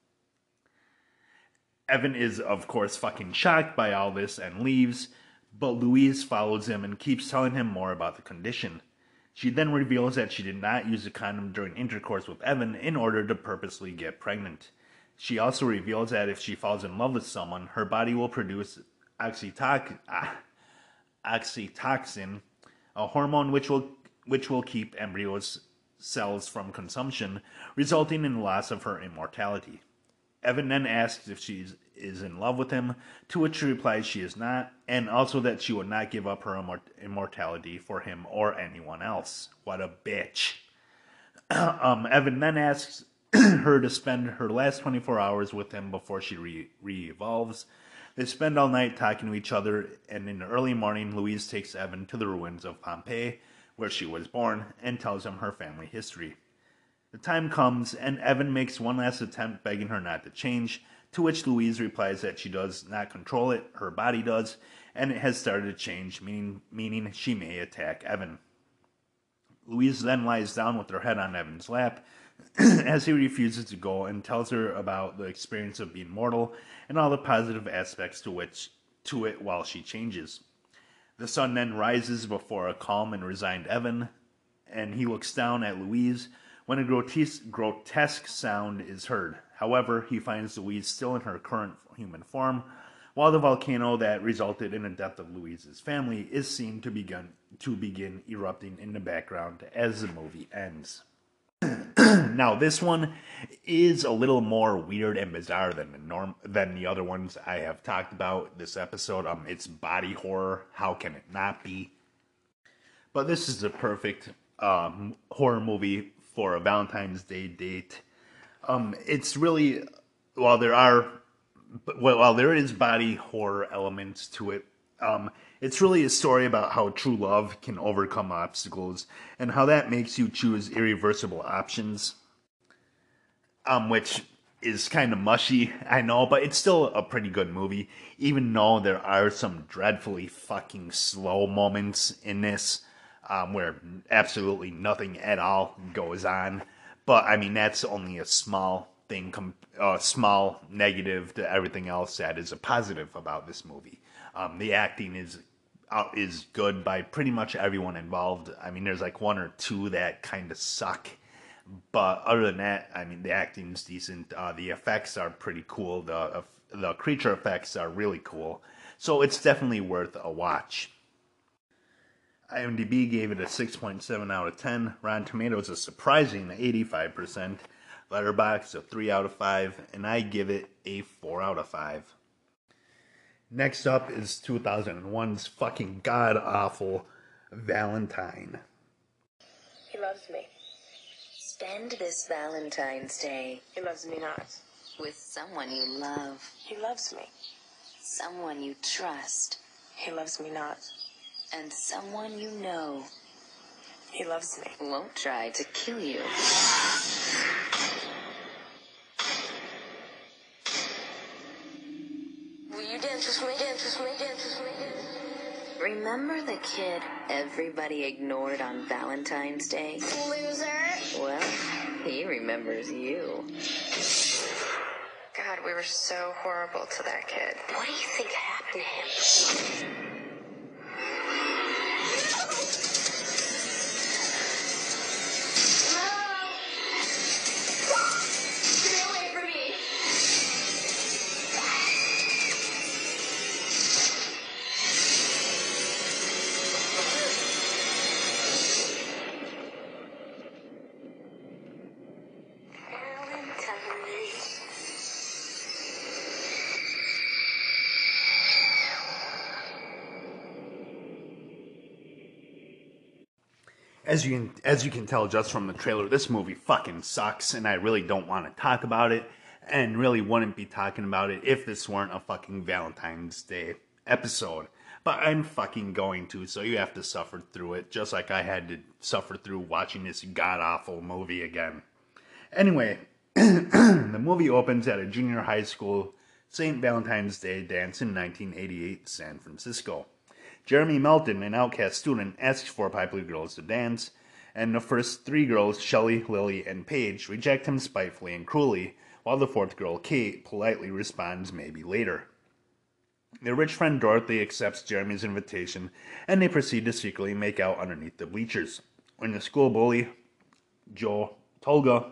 Evan is, of course, fucking shocked by all this and leaves, but Louise follows him and keeps telling him more about the condition. She then reveals that she did not use a condom during intercourse with Evan in order to purposely get pregnant. She also reveals that if she falls in love with someone, her body will produce oxytoc- ah, oxytocin, a hormone which will which will keep embryos cells from consumption, resulting in the loss of her immortality. Evan then asks if she is in love with him, to which she replies she is not, and also that she would not give up her immort- immortality for him or anyone else. What a bitch. um, Evan then asks her to spend her last twenty-four hours with him before she re- re-evolves. They spend all night talking to each other, and in the early morning, Louise takes Evan to the ruins of Pompeii, where she was born, and tells him her family history. The time comes, and Evan makes one last attempt begging her not to change, to which Louise replies that she does not control it, her body does, and it has started to change, meaning, meaning she may attack Evan. Louise then lies down with her head on Evan's lap as he refuses to go and tells her about the experience of being mortal and all the positive aspects to which to it while she changes. The sun then rises before a calm and resigned Evan, and he looks down at Louise when a grotesque, grotesque sound is heard. However, he finds Louise still in her current human form, while the volcano that resulted in the death of Louise's family is seen to begin, to begin erupting in the background as the movie ends. Now, this one is a little more weird and bizarre than the norm than the other ones I have talked about this episode. Um, it's body horror. How can it not be? But this is the perfect um, horror movie for a Valentine's Day date. Um, it's really, while there are, well, while there is body horror elements to it, um, it's really a story about how true love can overcome obstacles and how that makes you choose irreversible options. Um, which is kind of mushy, I know, but it's still a pretty good movie, even though there are some dreadfully fucking slow moments in this, um, where absolutely nothing at all goes on. But, I mean, that's only a small thing, com- uh, small negative to everything else that is a positive about this movie. Um, the acting is uh, is good by pretty much everyone involved. I mean, there's like one or two that kind of suck. But other than that, I mean, the acting's decent. Uh, the effects are pretty cool. The uh, the creature effects are really cool. So it's definitely worth a watch. IMDb gave it a six point seven out of ten. Rotten Tomatoes a surprising eighty-five percent. Letterboxd a three out of five. And I give it a four out of five. Next up is two thousand one's fucking god-awful Valentine. He loves me. Spend this Valentine's Day. He loves me not. With someone you love. He loves me. Someone you trust. He loves me not. And someone you know. He loves me. Won't try to kill you. Will you dance with me, dance with me, dance with me, dance with me? Remember the kid everybody ignored on Valentine's Day? Loser. Well, he remembers you. God, we were so horrible to that kid. What do you think happened to him? Stay away from me! As you can, as you can tell just from the trailer, this movie fucking sucks, and I really don't want to talk about it, and really wouldn't be talking about it if this weren't a fucking Valentine's Day episode. But I'm fucking going to, so you have to suffer through it, just like I had to suffer through watching this god-awful movie again. Anyway, the movie opens at a junior high school Saint Valentine's Day dance in nineteen eighty-eight San Francisco. Jeremy Melton, an outcast student, asks four popular girls to dance, and the first three girls, Shelley, Lily, and Paige, reject him spitefully and cruelly, while the fourth girl, Kate, politely responds maybe later. Their rich friend Dorothy accepts Jeremy's invitation, and they proceed to secretly make out underneath the bleachers. When the school bully, Joe Tolga,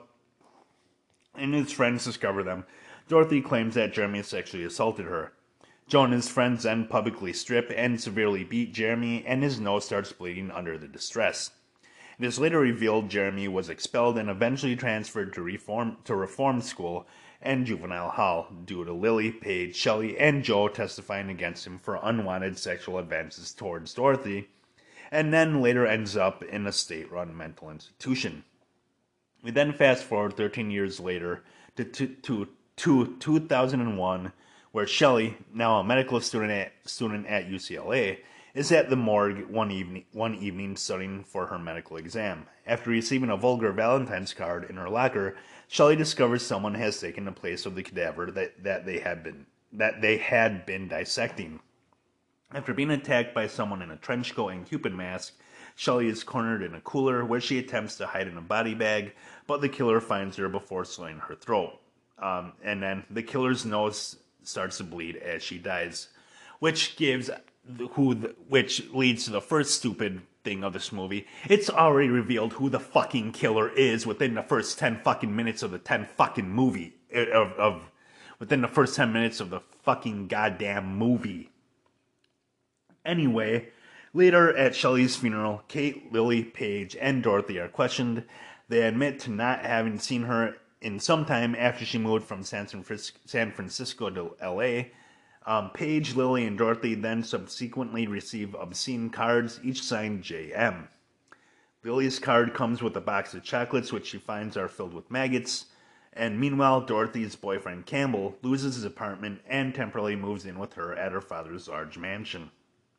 and his friends discover them, Dorothy claims that Jeremy sexually assaulted her. Joe and his friends then publicly strip and severely beat Jeremy, and his nose starts bleeding under the distress. It is later revealed Jeremy was expelled and eventually transferred to reform to reform school and juvenile hall due to Lily, Paige, Shelley, and Joe testifying against him for unwanted sexual advances towards Dorothy, and then later ends up in a state-run mental institution. We then fast forward thirteen years later to, to, to, to two thousand one, where Shelley, now a medical student at, student at U C L A, is at the morgue one evening, one evening studying for her medical exam. After receiving a vulgar Valentine's card in her locker, Shelley discovers someone has taken the place of the cadaver that, that they had been that they had been dissecting. After being attacked by someone in a trench coat and Cupid mask, Shelley is cornered in a cooler where she attempts to hide in a body bag, but the killer finds her before slitting her throat. Um, and then the killer's nose starts to bleed as she dies, which gives the, who the, which leads to the first stupid thing of this movie. It's already revealed who the fucking killer is within the first ten fucking minutes of the ten fucking movie of, of within the first ten minutes of the fucking goddamn movie. Anyway, later at Shelley's funeral, Kate, Lily, Paige, and Dorothy are questioned. They admit to not having seen her in some time after she moved from San Francisco, San Francisco to L A. Um, Paige, Lily, and Dorothy then subsequently receive obscene cards, each signed J M. Lily's card comes with a box of chocolates, which she finds are filled with maggots. And meanwhile, Dorothy's boyfriend Campbell loses his apartment and temporarily moves in with her at her father's large mansion.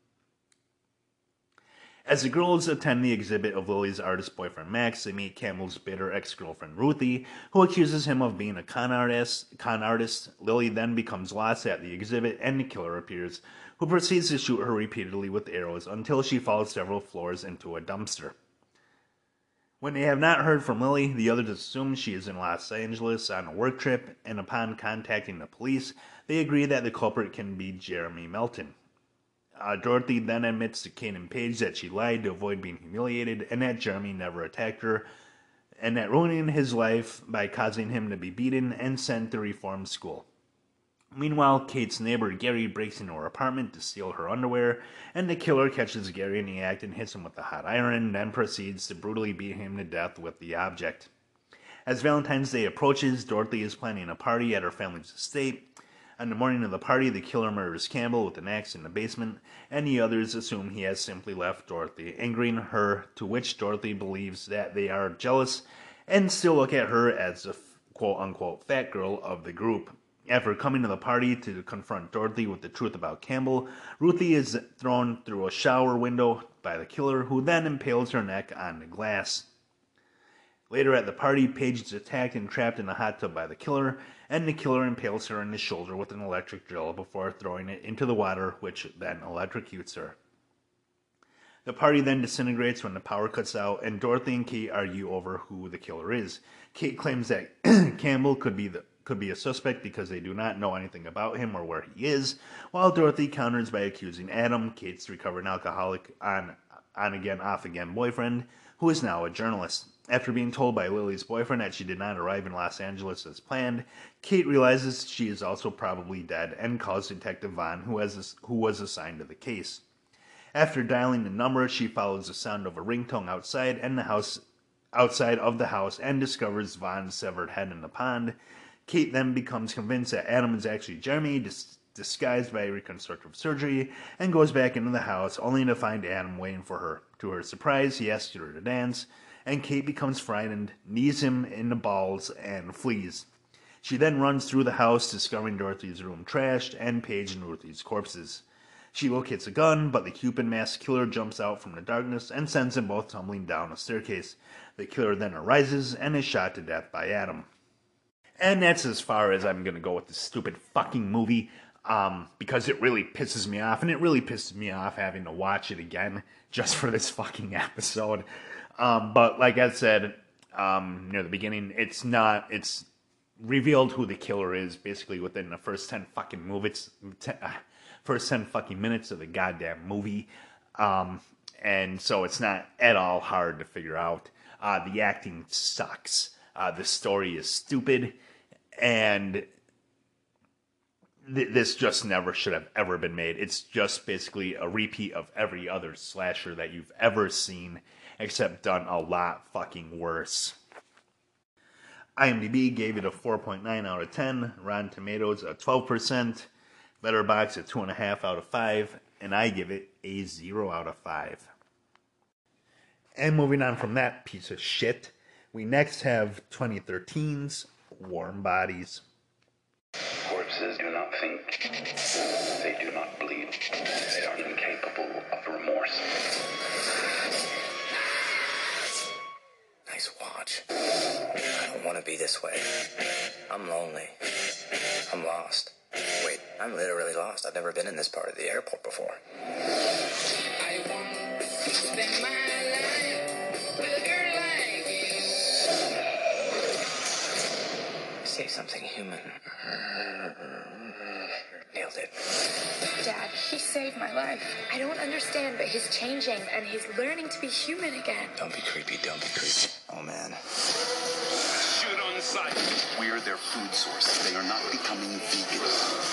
As the girls attend the exhibit of Lily's artist boyfriend Max, they meet Campbell's bitter ex-girlfriend Ruthie, who accuses him of being a con artist. Con artist. Lily then becomes lost at the exhibit, and the killer appears, who proceeds to shoot her repeatedly with arrows until she falls several floors into a dumpster. When they have not heard from Lily, the others assume she is in Los Angeles on a work trip, and upon contacting the police, they agree that the culprit can be Jeremy Melton. Uh, Dorothy then admits to Kate and Paige that she lied to avoid being humiliated, and that Jeremy never attacked her, and that ruining his life by causing him to be beaten and sent to reform school. Meanwhile, Kate's neighbor Gary breaks into her apartment to steal her underwear, and the killer catches Gary in the act and hits him with a hot iron, then proceeds to brutally beat him to death with the object. As Valentine's Day approaches, Dorothy is planning a party at her family's estate. On the morning of the party, the killer murders Campbell with an axe in the basement, and the others assume he has simply left Dorothy, angering her, to which Dorothy believes that they are jealous and still look at her as the quote-unquote fat girl of the group. After coming to the party to confront Dorothy with the truth about Campbell, Ruthie is thrown through a shower window by the killer, who then impales her neck on the glass. Later at the party, Paige is attacked and trapped in a hot tub by the killer, and the killer impales her in the shoulder with an electric drill before throwing it into the water, which then electrocutes her. The party then disintegrates when the power cuts out, and Dorothy and Kate argue over who the killer is. Kate claims that Campbell could be the could be a suspect because they do not know anything about him or where he is, while Dorothy counters by accusing Adam, Kate's recovering alcoholic, on on-again, off-again boyfriend, who is now a journalist. After being told by Lily's boyfriend that she did not arrive in Los Angeles as planned, Kate realizes she is also probably dead and calls Detective Vaughn, who, has, who was assigned to the case. After dialing the number, she follows the sound of a ringtone outside and the house, outside of the house and discovers Vaughn's severed head in the pond. Kate then becomes convinced that Adam is actually Jeremy, dis- disguised by reconstructive surgery, and goes back into the house, only to find Adam waiting for her. To her surprise, he asks her to dance, and Kate becomes frightened, knees him in the balls, and flees. She then runs through the house, discovering Dorothy's room trashed, and Paige and Ruthie's corpses. She locates a gun, but the Cupid masked killer jumps out from the darkness and sends them both tumbling down a staircase. The killer then arises and is shot to death by Adam. And that's as far as I'm going to go with this stupid fucking movie, um, because it really pisses me off, and it really pisses me off having to watch it again just for this fucking episode. Um, but like I said um, near the beginning, it's not, it's revealed who the killer is basically within the first ten fucking movies, ten, uh, first ten fucking minutes of the goddamn movie. Um, and so it's not at all hard to figure out. Uh, the acting sucks. Uh, the story is stupid, and th- this just never should have ever been made. It's just basically a repeat of every other slasher that you've ever seen, except done a lot fucking worse. IMDb gave it a four point nine out of ten, Rotten Tomatoes a twelve percent, Letterboxd a two point five out of five, and I give it a zero out of five. And moving on from that piece of shit, we next have twenty thirteen's Warm Bodies. Corpses do not think. They do not bleed. They are incapable of remorse. Nice watch. I don't want to be this way. I'm lonely. I'm lost. Wait, I'm literally lost. I've never been in this part of the airport before. I want to spend my life with a girl like you. Say something human. Nailed it. Dad, he saved my life. I don't understand, but he's changing, and he's learning to be human again. Don't be creepy, don't be creepy. Oh, man. Shoot on sight. We're their food source. They are not becoming vegan.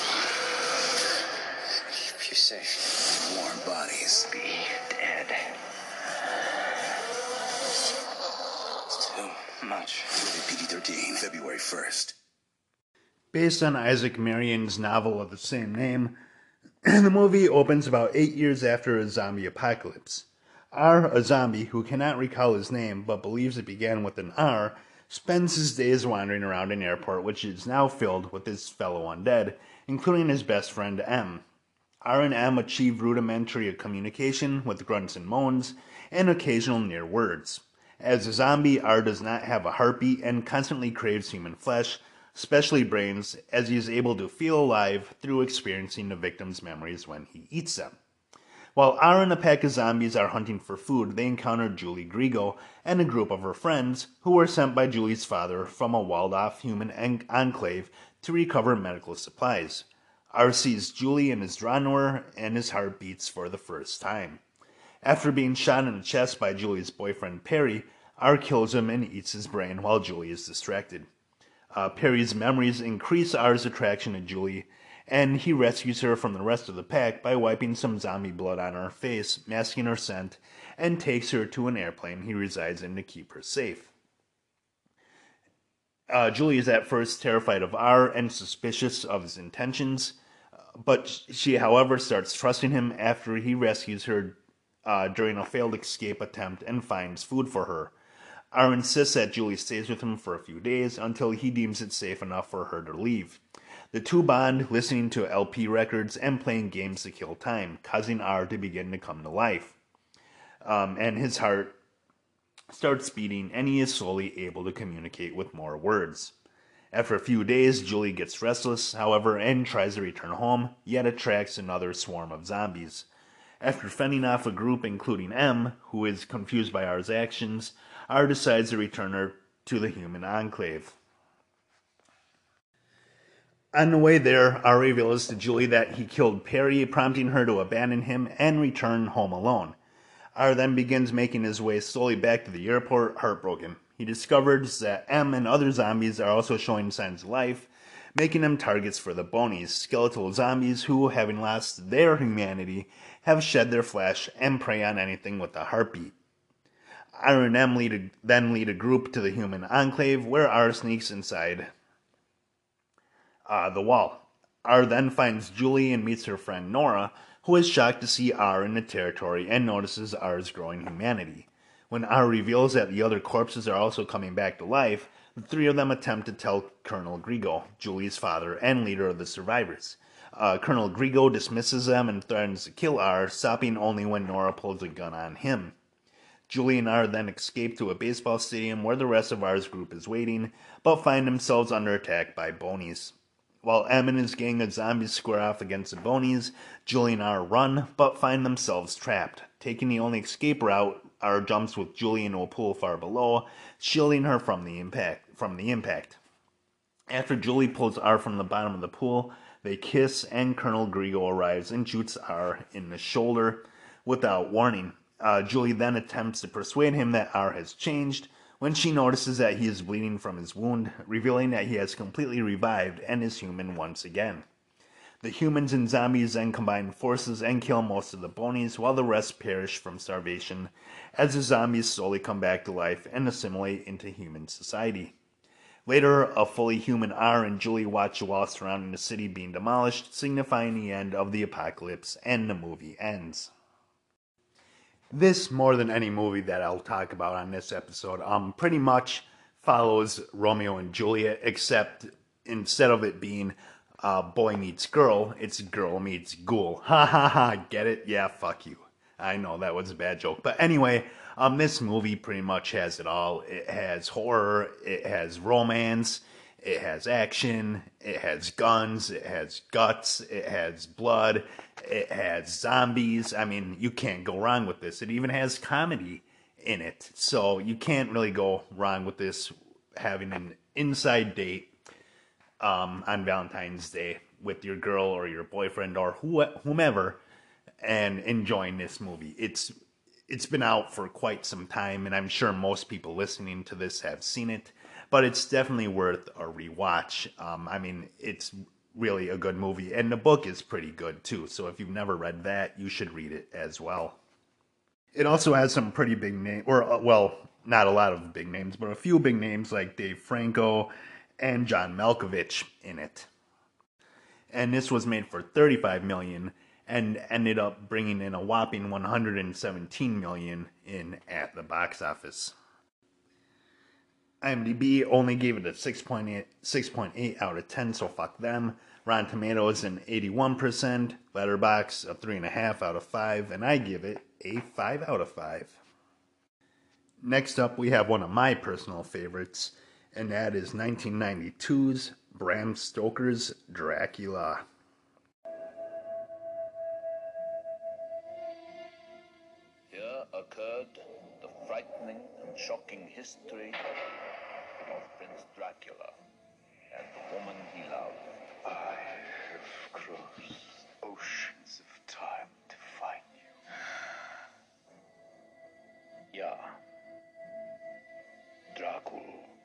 You say warm bodies. Be dead. It's too much. P G thirteen, February first. Based on Isaac Marion's novel of the same name, the movie opens about eight years after a zombie apocalypse. R, a zombie who cannot recall his name but believes it began with an R, spends his days wandering around an airport which is now filled with his fellow undead, including his best friend M. R and M achieve rudimentary communication with grunts and moans, and occasional near words. As a zombie, R does not have a heartbeat and constantly craves human flesh, especially brains, as he is able to feel alive through experiencing the victim's memories when he eats them. While R and a pack of zombies are hunting for food, they encounter Julie Grigo and a group of her friends who were sent by Julie's father from a walled-off human en- enclave to recover medical supplies. R sees Julie and is drawn to her, and his heart beats for the first time. After being shot in the chest by Julie's boyfriend Perry, R kills him and eats his brain while Julie is distracted. Uh, Perry's memories increase R's attraction to Julie, and he rescues her from the rest of the pack by wiping some zombie blood on her face, masking her scent, and takes her to an airplane he resides in to keep her safe. Uh, Julie is at first terrified of R and suspicious of his intentions, but she, however, starts trusting him after he rescues her uh, during a failed escape attempt and finds food for her. R insists that Julie stays with him for a few days until he deems it safe enough for her to leave. The two bond, listening to L P records and playing games to kill time, causing R to begin to come to life. Um, and his heart starts beating, and he is slowly able to communicate with more words. After a few days, Julie gets restless, however, and tries to return home, yet attracts another swarm of zombies. After fending off a group including M, who is confused by R's actions, R decides to return her to the human enclave. On the way there, R reveals to Julie that he killed Perry, prompting her to abandon him and return home alone. R then begins making his way slowly back to the airport, heartbroken. He discovers that M and other zombies are also showing signs of life, making them targets for the Bonies, skeletal zombies who, having lost their humanity, have shed their flesh and prey on anything with a heartbeat. R and M lead a, then lead a group to the human enclave, where R sneaks inside uh, the wall. R then finds Julie and meets her friend Nora, who is shocked to see R in the territory and notices R's growing humanity. When R reveals that the other corpses are also coming back to life, the three of them attempt to tell Colonel Grigo, Julie's father and leader of the survivors. Uh, Colonel Grigo dismisses them and threatens to kill R, stopping only when Nora pulls a gun on him. Julie and R then escape to a baseball stadium where the rest of R's group is waiting, but find themselves under attack by Bonies. While M and his gang of zombies square off against the Bonies, Julie and R run, but find themselves trapped. Taking the only escape route, R jumps with Julie into a pool far below, shielding her from the impact. From the impact. After Julie pulls R from the bottom of the pool, they kiss, and Colonel Grigo arrives and shoots R in the shoulder without warning. Uh, Julie then attempts to persuade him that R has changed, when she notices that he is bleeding from his wound, revealing that he has completely revived and is human once again. The humans and zombies then combine forces and kill most of the Bonies, while the rest perish from starvation, as the zombies slowly come back to life and assimilate into human society. Later, a fully human R and Julie watch the wall surrounding the city being demolished, signifying the end of the apocalypse, and the movie ends. This, more than any movie that I'll talk about on this episode, um, pretty much follows Romeo and Juliet, except instead of it being uh, boy meets girl, it's girl meets ghoul. Ha ha ha, get it? Yeah, fuck you. I know that was a bad joke. But anyway, um, this movie pretty much has it all. It has horror, it has romance, It has action, it has guns, it has guts, it has blood, it has zombies. I mean, you can't go wrong with this. It even has comedy in it. So you can't really go wrong with this, having an inside date um, on Valentine's Day with your girl or your boyfriend or whomever and enjoying this movie. It's It's been out for quite some time, and I'm sure most people listening to this have seen it. But it's definitely worth a rewatch. Um, I mean, it's really a good movie. And the book is pretty good, too. So if you've never read that, you should read it as well. It also has some pretty big names, or, uh, well, not a lot of big names, but a few big names like Dave Franco and John Malkovich in it. And this was made for thirty-five million dollars and ended up bringing in a whopping one hundred seventeen million dollars in at the box office. IMDb only gave it a six point eight out of ten, so fuck them. Rotten Tomatoes an eighty-one percent, Letterboxd a three point five out of five, and I give it a five out of five. Next up, we have one of my personal favorites, and that is nineteen ninety-two's Bram Stoker's Dracula. Here occurred the frightening and shocking history of Prince Dracula and the woman he loved. I have crossed oceans of time to find you. Yeah. Dracula.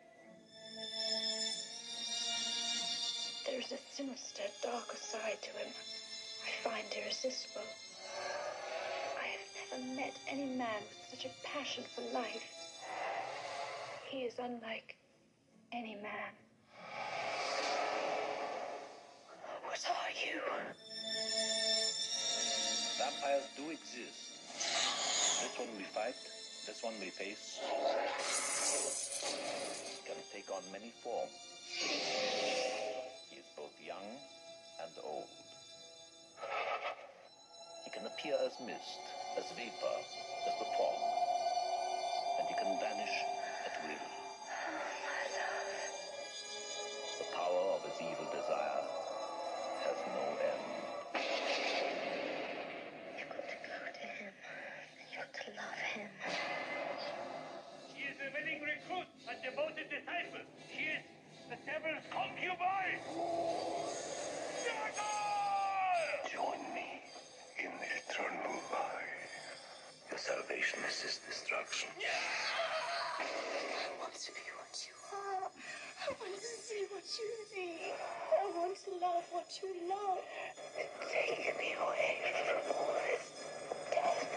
There's a sinister, darker side to him I find irresistible. I have never met any man with such a passion for life. He is unlike any man. What are you? Vampires do exist. This one we fight, this one we face, can take on many forms. He is both young and old. He can appear as mist, as vapor, as the fog, and he can vanish at will. The power of his evil desire has no end. You've got to go to him, and you've got to love him. She is a willing recruit, a devoted disciple. She is the devil's concubine. Join me in the eternal life. Your salvation is his destruction. I want to be what you are. I want to see what you see. I want to love what you love. Take me away from all this death.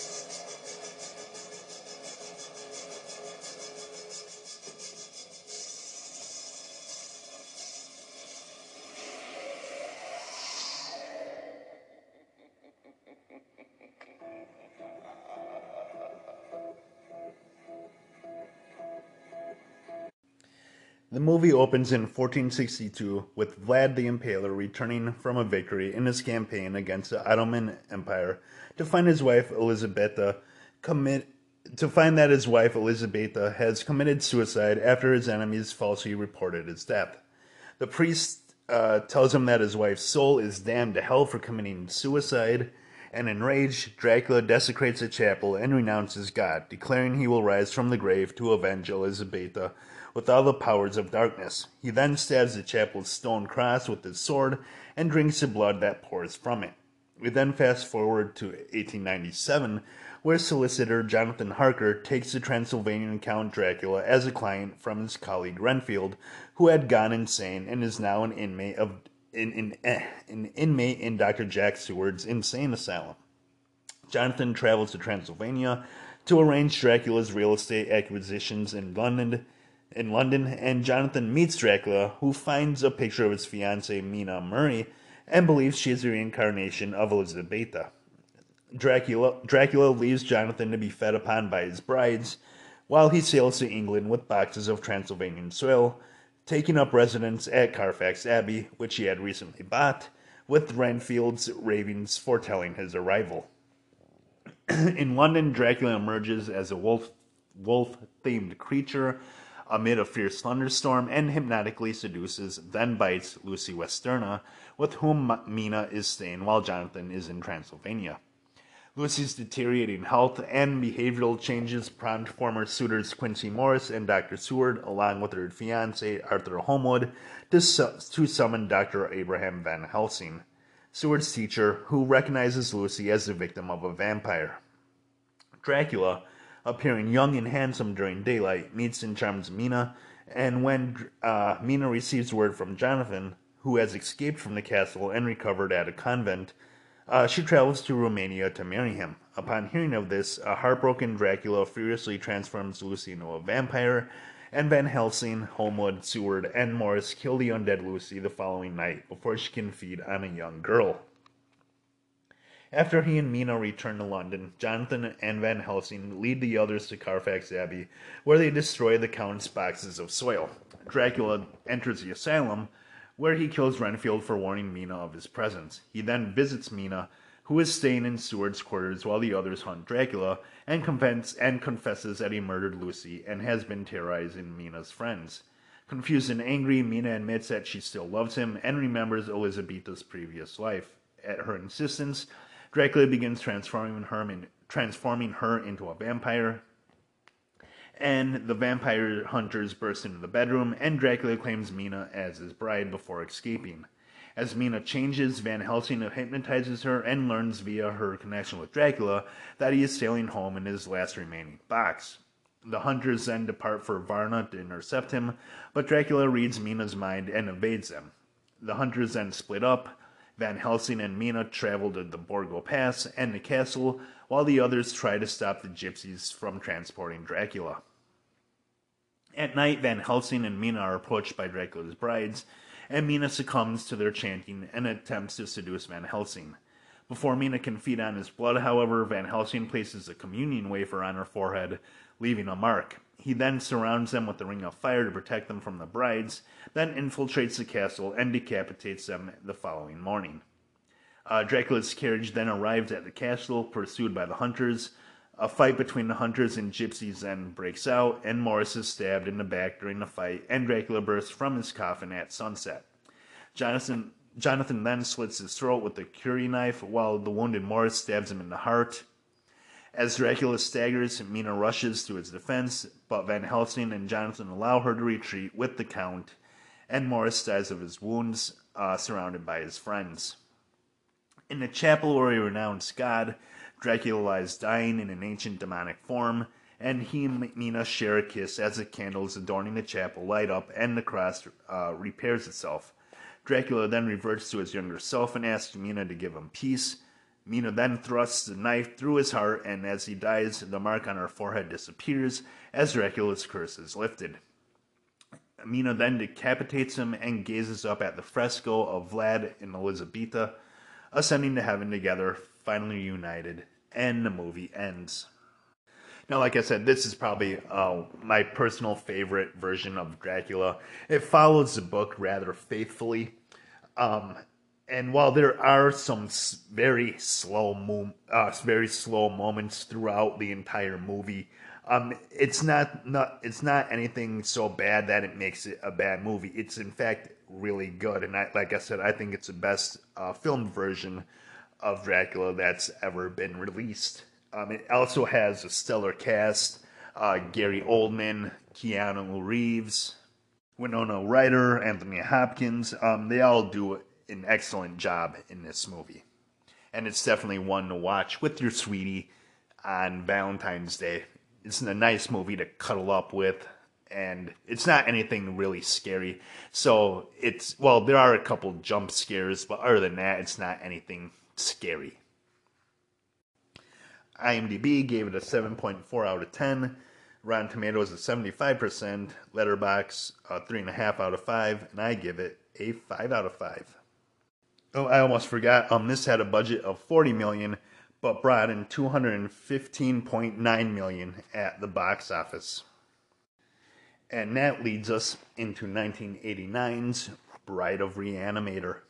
The movie opens in fourteen sixty-two with Vlad the Impaler returning from a victory in his campaign against the Ottoman Empire to find his wife Elizabetha commit to find that his wife Elizabetha has committed suicide after his enemies falsely reported his death. The priest uh, tells him that his wife's soul is damned to hell for committing suicide, and enraged, Dracula desecrates the chapel and renounces God, declaring he will rise from the grave to avenge Elizabetha with all the powers of darkness. He then stabs the chapel's stone cross with his sword and drinks the blood that pours from it. We then fast forward to eighteen ninety-seven, where solicitor Jonathan Harker takes the Transylvanian Count Dracula as a client from his colleague Renfield, who had gone insane and is now an inmate of in, in, eh, an inmate in Doctor Jack Seward's insane asylum. Jonathan travels to Transylvania to arrange Dracula's real estate acquisitions in London. In London, and Jonathan meets Dracula, who finds a picture of his fiancée Mina Murray and believes she is the reincarnation of Elizabetha. Dracula, Dracula leaves Jonathan to be fed upon by his brides, while he sails to England with boxes of Transylvanian soil, taking up residence at Carfax Abbey, which he had recently bought, with Renfield's ravings foretelling his arrival. In London, Dracula emerges as a wolf, wolf-themed creature, amid a fierce thunderstorm and hypnotically seduces, then bites Lucy Westenra, with whom Mina is staying while Jonathan is in Transylvania. Lucy's deteriorating health and behavioral changes prompt former suitors Quincy Morris and Doctor Seward, along with her fiancé Arthur Holmwood, to, su- to summon Doctor Abraham Van Helsing, Seward's teacher, who recognizes Lucy as the victim of a vampire. Dracula, appearing young and handsome during daylight, meets and charms Mina, and when uh, Mina receives word from Jonathan, who has escaped from the castle and recovered at a convent, Uh, she travels to Romania to marry him. Upon hearing of this, a heartbroken Dracula furiously transforms Lucy into a vampire, and Van Helsing, Holmwood, Seward, and Morris kill the undead Lucy the following night before she can feed on a young girl. After he and Mina return to London, Jonathan and Van Helsing lead the others to Carfax Abbey, where they destroy the Count's boxes of soil. Dracula enters the asylum, where he kills Renfield for warning Mina of his presence. He then visits Mina, who is staying in Seward's quarters while the others hunt Dracula, and, confess- and confesses that he murdered Lucy and has been terrorizing Mina's friends. Confused and angry, Mina admits that she still loves him and remembers Elizabetha's previous life. At her insistence, Dracula begins transforming her, in, transforming her into a vampire, and the vampire hunters burst into the bedroom, and Dracula claims Mina as his bride before escaping. As Mina changes, Van Helsing hypnotizes her and learns via her connection with Dracula that he is sailing home in his last remaining box. The hunters then depart for Varna to intercept him, but Dracula reads Mina's mind and evades them. The hunters then split up. Van Helsing and Mina travel to the Borgo Pass and the castle, while the others try to stop the gypsies from transporting Dracula. At night, Van Helsing and Mina are approached by Dracula's brides, and Mina succumbs to their chanting and attempts to seduce Van Helsing. Before Mina can feed on his blood, however, Van Helsing places a communion wafer on her forehead, leaving a mark. He then surrounds them with a ring of fire to protect them from the brides, then infiltrates the castle and decapitates them the following morning. Uh, Dracula's carriage then arrives at the castle, pursued by the hunters. A fight between the hunters and gypsies then breaks out, and Morris is stabbed in the back during the fight, and Dracula bursts from his coffin at sunset. Jonathan, Jonathan then slits his throat with a curry knife, while the wounded Morris stabs him in the heart. As Dracula staggers, Mina rushes to his defense, but Van Helsing and Jonathan allow her to retreat with the Count, and Morris dies of his wounds, uh, surrounded by his friends. In the chapel where he renounced God, Dracula lies dying in an ancient demonic form, and he and Mina share a kiss as the candles adorning the chapel light up and the cross uh, repairs itself. Dracula then reverts to his younger self and asks Mina to give him peace. Mina then thrusts the knife through his heart, and as he dies, the mark on her forehead disappears as Dracula's curse is lifted. Mina then decapitates him and gazes up at the fresco of Vlad and Elizabetha, ascending to heaven together, finally united, and the movie ends. Now, like I said, this is probably uh, my personal favorite version of Dracula. It follows the book rather faithfully, um, and while there are some very slow, mo- uh, very slow moments throughout the entire movie, um, it's not, not it's not anything so bad that it makes it a bad movie. It's in fact really good, and I, like I said, I think it's the best uh, filmed version of Dracula that's ever been released. Um, it also has a stellar cast: uh, Gary Oldman, Keanu Reeves, Winona Ryder, Anthony Hopkins. Um, they all do an excellent job in this movie, and it's definitely one to watch with your sweetie on Valentine's Day. It's a nice movie to cuddle up with, and it's not anything really scary. So it's, well, there are a couple jump scares, but other than that, it's not anything scary. IMDb gave it a seven point four out of ten. Rotten Tomatoes is seventy-five percent. Letterboxd a three point five out of five. And I give it a five out of five. Oh, I almost forgot. Um, this had a budget of forty million dollars, but brought in two hundred fifteen point nine million dollars at the box office. And that leads us into nineteen eighty-nine's Bride of Reanimator.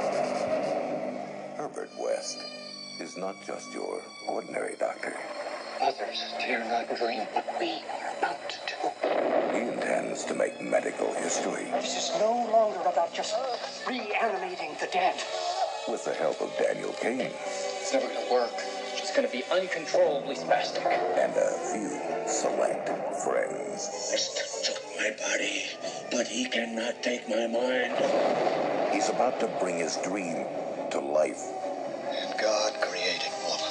Herbert West is not just your ordinary doctor. Others dare not dream what we are about to do. He intends to make medical history. This is no longer about just reanimating the dead. With the help of Daniel Kane. It's never gonna work. She's gonna be uncontrollably spastic. And a few select friends. West took my body, but he cannot take my mind. He's about to bring his dream to life. And God created woman.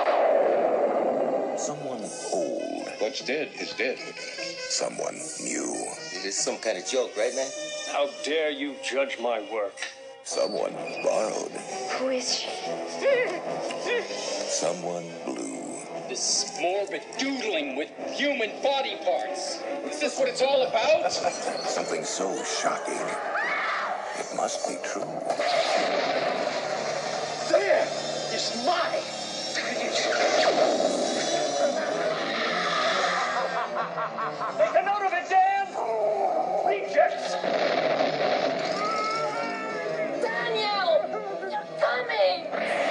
Someone old. What's dead is dead. Someone new. This is some kind of joke, right, man? How dare you judge my work? Someone borrowed. Who is she? Someone blue. This morbid doodling with human body parts. Is this what it's all about? Something so shocking. It must be true. There is my creation. Make a note of it, Dan! Rejects! Daniel! You're coming!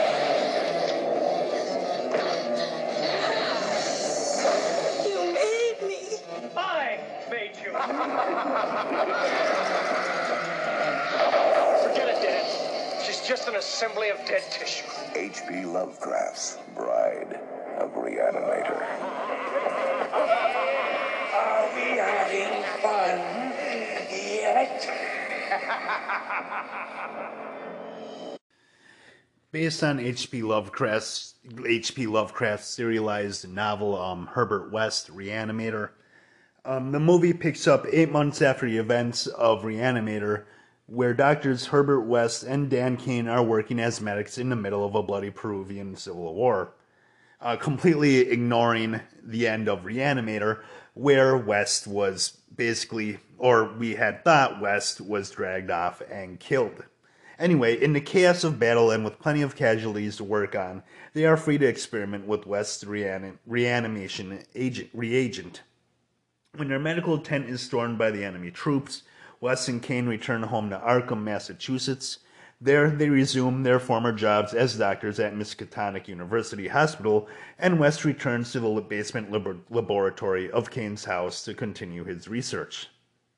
You made me! I made you! Forget it, Dan. She's just an assembly of dead tissue. H P Lovecraft's Bride of Reanimator. Are we having fun yet? Based on H P Lovecraft's H P Lovecraft's serialized novel um, Herbert West, Reanimator, um, the movie picks up eight months after the events of Reanimator, where doctors Herbert West and Dan Kane are working as medics in the middle of a bloody Peruvian civil war, uh, completely ignoring the end of Reanimator, where West was basically, or we had thought West was dragged off and killed. Anyway, in the chaos of battle and with plenty of casualties to work on, they are free to experiment with West's reanim- reanimation agent, reagent. When their medical tent is stormed by the enemy troops, West and Kane return home to Arkham, Massachusetts. There, they resume their former jobs as doctors at Miskatonic University Hospital, and West returns to the basement lab- laboratory of Kane's house to continue his research.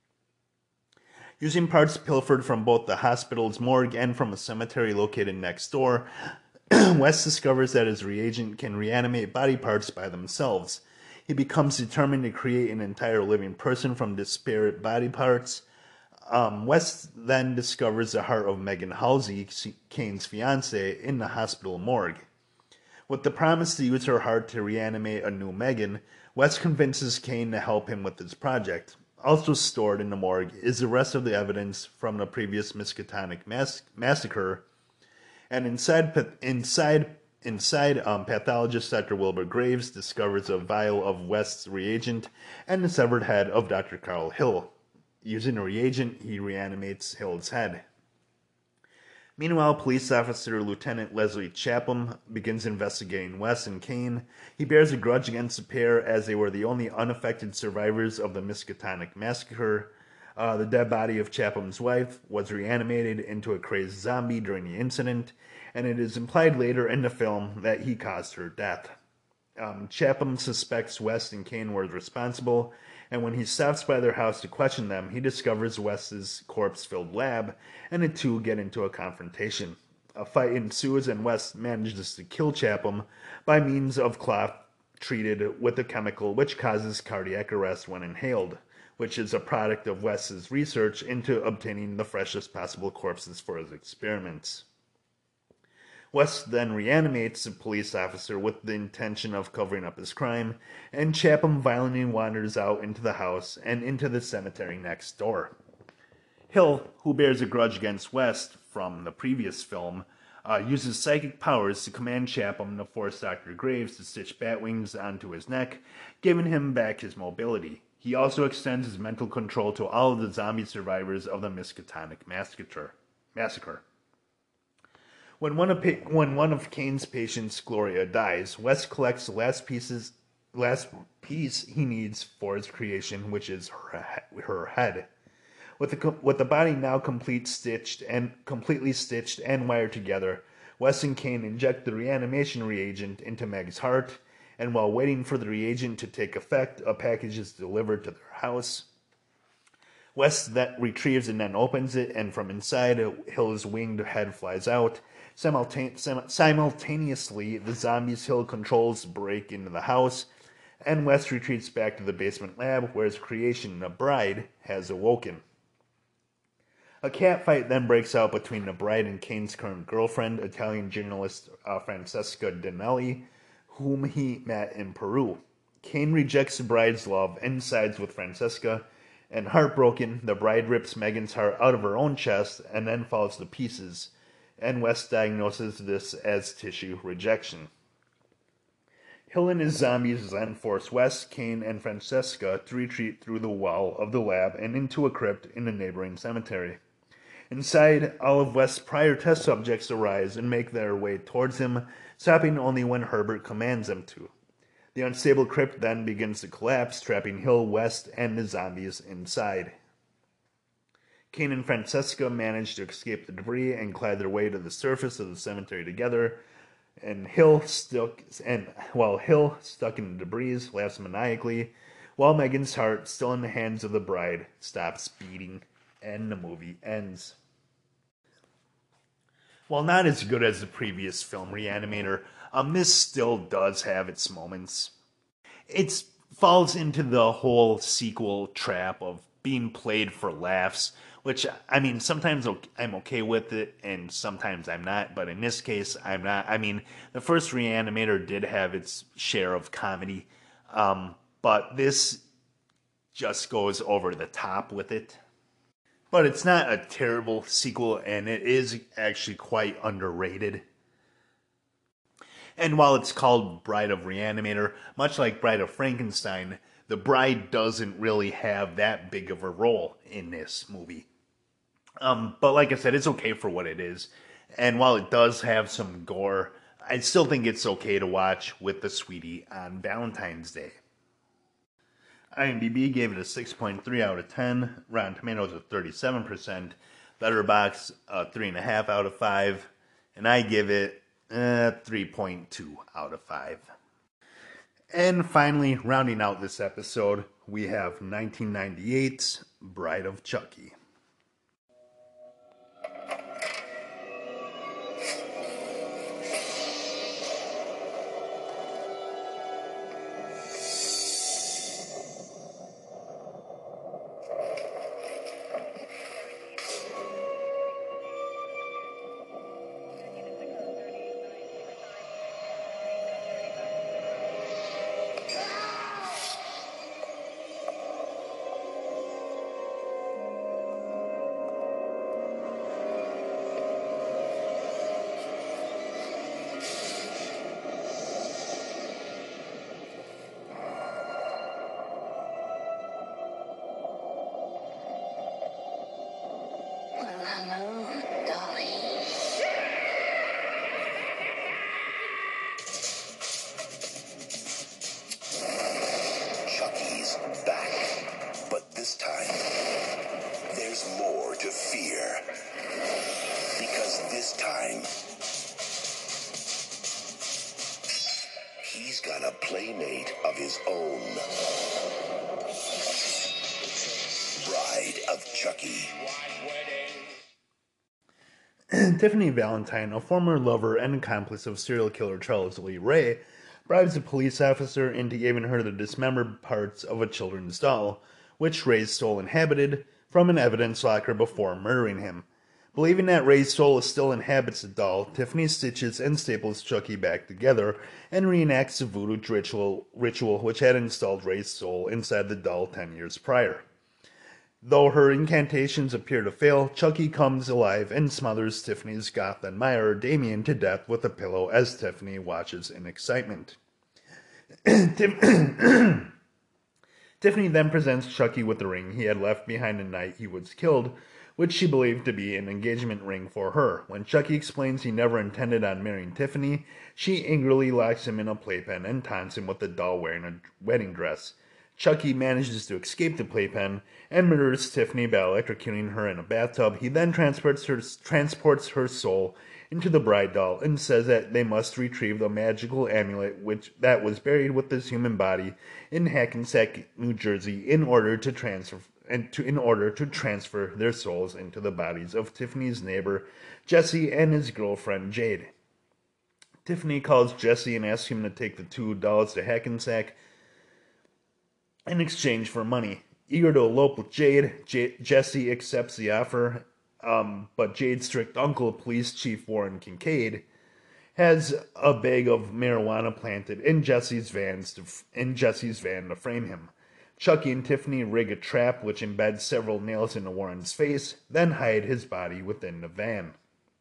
Using parts pilfered from both the hospital's morgue and from a cemetery located next door, West discovers that his reagent can reanimate body parts by themselves. He becomes determined to create an entire living person from disparate body parts. Um, West then discovers the heart of Megan Halsey, Kane's fiancée, in the hospital morgue. With the promise to use her heart to reanimate a new Megan, West convinces Kane to help him with this project. Also stored in the morgue is the rest of the evidence from the previous Miskatonic mass- massacre, and inside inside inside um, pathologist Doctor Wilbur Graves discovers a vial of West's reagent and the severed head of Doctor Carl Hill. Using the reagent, he reanimates Hill's head. Meanwhile, police officer Lieutenant Leslie Chapham begins investigating West and Kane. He bears a grudge against the pair as they were the only unaffected survivors of the Miskatonic massacre. Uh, the dead body of Chapham's wife was reanimated into a crazed zombie during the incident, and it is implied later in the film that he caused her death. Um, Chapham suspects West and Kane were responsible, and when he stops by their house to question them, he discovers West's corpse-filled lab, and the two get into a confrontation. A fight ensues, and West manages to kill Chapham by means of cloth treated with a chemical which causes cardiac arrest when inhaled, which is a product of West's research into obtaining the freshest possible corpses for his experiments. West then reanimates the police officer with the intention of covering up his crime, and Chapham violently wanders out into the house and into the cemetery next door. Hill, who bears a grudge against West from the previous film, uh, uses psychic powers to command Chapham to force Doctor Graves to stitch bat wings onto his neck, giving him back his mobility. He also extends his mental control to all of the zombie survivors of the Miskatonic massacre. massacre. When one of when one of Kane's patients, Gloria, dies, West collects the last pieces, last piece he needs for his creation, which is her her head. With the with the body now complete stitched and completely stitched and wired together, West and Kane inject the reanimation reagent into Meg's heart, and while waiting for the reagent to take effect, a package is delivered to their house. West that retrieves and then opens it, and from inside, Hill's winged head flies out. Simultane- simultaneously, the zombies Hill controls break into the house, and West retreats back to the basement lab, where his creation, the bride, has awoken. A catfight then breaks out between the bride and Kane's current girlfriend, Italian journalist uh, Francesca Dinelli, whom he met in Peru. Kane rejects the bride's love and sides with Francesca, and heartbroken, the bride rips Megan's heart out of her own chest and then falls to pieces, and West diagnoses this as tissue rejection. Hill and his zombies then force West, Kane, and Francesca to retreat through the wall of the lab and into a crypt in a neighboring cemetery. Inside, all of West's prior test subjects arise and make their way towards him, stopping only when Herbert commands them to. The unstable crypt then begins to collapse, trapping Hill, West, and the zombies inside. Kane and Francesca manage to escape the debris and glide their way to the surface of the cemetery together, and Hill stuck and while Hill, stuck in the debris, laughs maniacally, while Megan's heart, still in the hands of the bride, stops beating, and the movie ends. While not as good as the previous film, Reanimator, um, this still does have its moments. It falls into the whole sequel trap of being played for laughs, which, I mean, sometimes I'm okay with it, and sometimes I'm not, but in this case, I'm not. I mean, the first Reanimator did have its share of comedy, um, but this just goes over the top with it. But it's not a terrible sequel, and it is actually quite underrated. And while it's called Bride of Reanimator, much like Bride of Frankenstein, the bride doesn't really have that big of a role in this movie. Um, but like I said, it's okay for what it is. And while it does have some gore, I still think it's okay to watch with the sweetie on Valentine's Day. IMDb gave it a six point three out of ten, Rotten Tomatoes a thirty-seven percent, Letterboxd a three point five out of five, and I give it uh, three point two out of five. And finally, rounding out this episode, we have nineteen ninety-eight's Bride of Chucky. Chucky's back, but this time there's more to fear, because this time he's got a playmate of his own. Bride of Chucky. Tiffany Valentine, a former lover and accomplice of serial killer Charles Lee Ray, bribes a police officer into giving her the dismembered parts of a children's doll, which Ray's soul inhabited, from an evidence locker before murdering him. Believing that Ray's soul still inhabits the doll, Tiffany stitches and staples Chucky back together and reenacts the voodoo ritual, ritual which had installed Ray's soul inside the doll ten years prior. Though her incantations appear to fail, Chucky comes alive and smothers Tiffany's goth admirer Damien to death with a pillow as Tiffany watches in excitement. Tiffany then presents Chucky with the ring he had left behind the night he was killed, which she believed to be an engagement ring for her. When Chucky explains he never intended on marrying Tiffany, she angrily locks him in a playpen and taunts him with the doll wearing a wedding dress. Chucky manages to escape the playpen and murders Tiffany by electrocuting her in a bathtub. He then transports her, transports her soul into the bride doll and says that they must retrieve the magical amulet which that was buried with this human body in Hackensack, New Jersey, in order to transfer and to in order to transfer their souls into the bodies of Tiffany's neighbor Jesse and his girlfriend Jade. Tiffany calls Jesse and asks him to take the two dolls to Hackensack in exchange for money. Eager to elope with Jade, J- Jesse accepts the offer, um, but Jade's strict uncle, Police Chief Warren Kincaid, has a bag of marijuana planted in Jesse's vans to, in Jesse's van to frame him. Chucky and Tiffany rig a trap which embeds several nails into Warren's face, then hide his body within the van.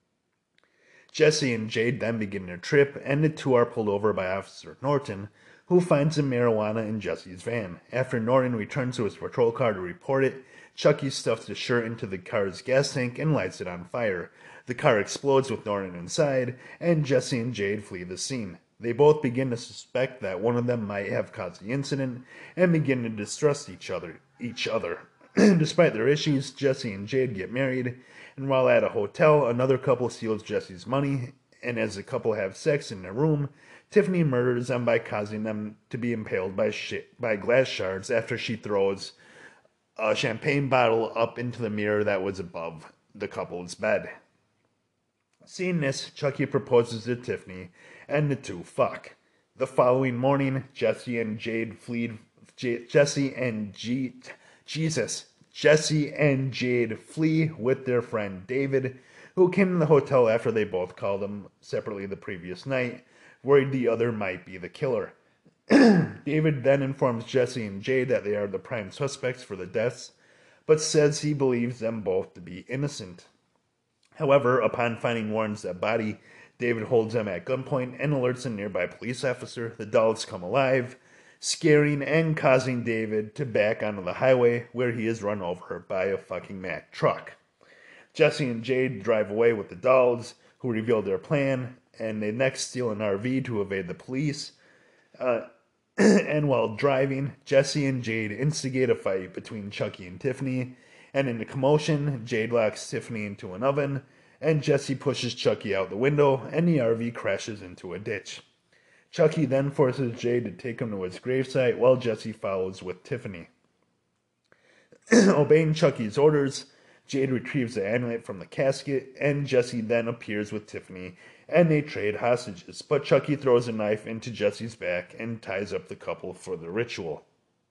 Jesse and Jade then begin their trip, and the two are pulled over by Officer Norton, who finds the marijuana in Jesse's van. After Norton returns to his patrol car to report it, Chucky stuffs the shirt into the car's gas tank and lights it on fire. The car explodes with Norton inside, and Jesse and Jade flee the scene. They both begin to suspect that one of them might have caused the incident, and begin to distrust each other. Each other. Despite their issues, Jesse and Jade get married, and while at a hotel, another couple steals Jesse's money, and as the couple have sex in their room, Tiffany murders them by causing them to be impaled by shit, by glass shards after she throws a champagne bottle up into the mirror that was above the couple's bed. Seeing this, Chucky proposes to Tiffany, and the two fuck. The following morning, Jesse and Jade flee. J- Jesse and G- Jesus. Jesse and Jade flee with their friend David, who came to the hotel after they both called him separately the previous night, worried the other might be the killer. David then informs Jesse and Jade that they are the prime suspects for the deaths, but says he believes them both to be innocent. However, upon finding Warren's dead body, David holds them at gunpoint and alerts a nearby police officer. The dolls come alive, scaring and causing David to back onto the highway, where he is run over by a fucking Mack truck. Jesse and Jade drive away with the dolls, who reveal their plan, and they next steal an R V to evade the police. Uh, and while driving, Jesse and Jade instigate a fight between Chucky and Tiffany, and in the commotion, Jade locks Tiffany into an oven, and Jesse pushes Chucky out the window, and the R V crashes into a ditch. Chucky then forces Jade to take him to his gravesite, while Jesse follows with Tiffany. Obeying Chucky's orders, Jade retrieves the amulet from the casket, and Jesse then appears with Tiffany, and they trade hostages, but Chucky throws a knife into Jesse's back and ties up the couple for the ritual.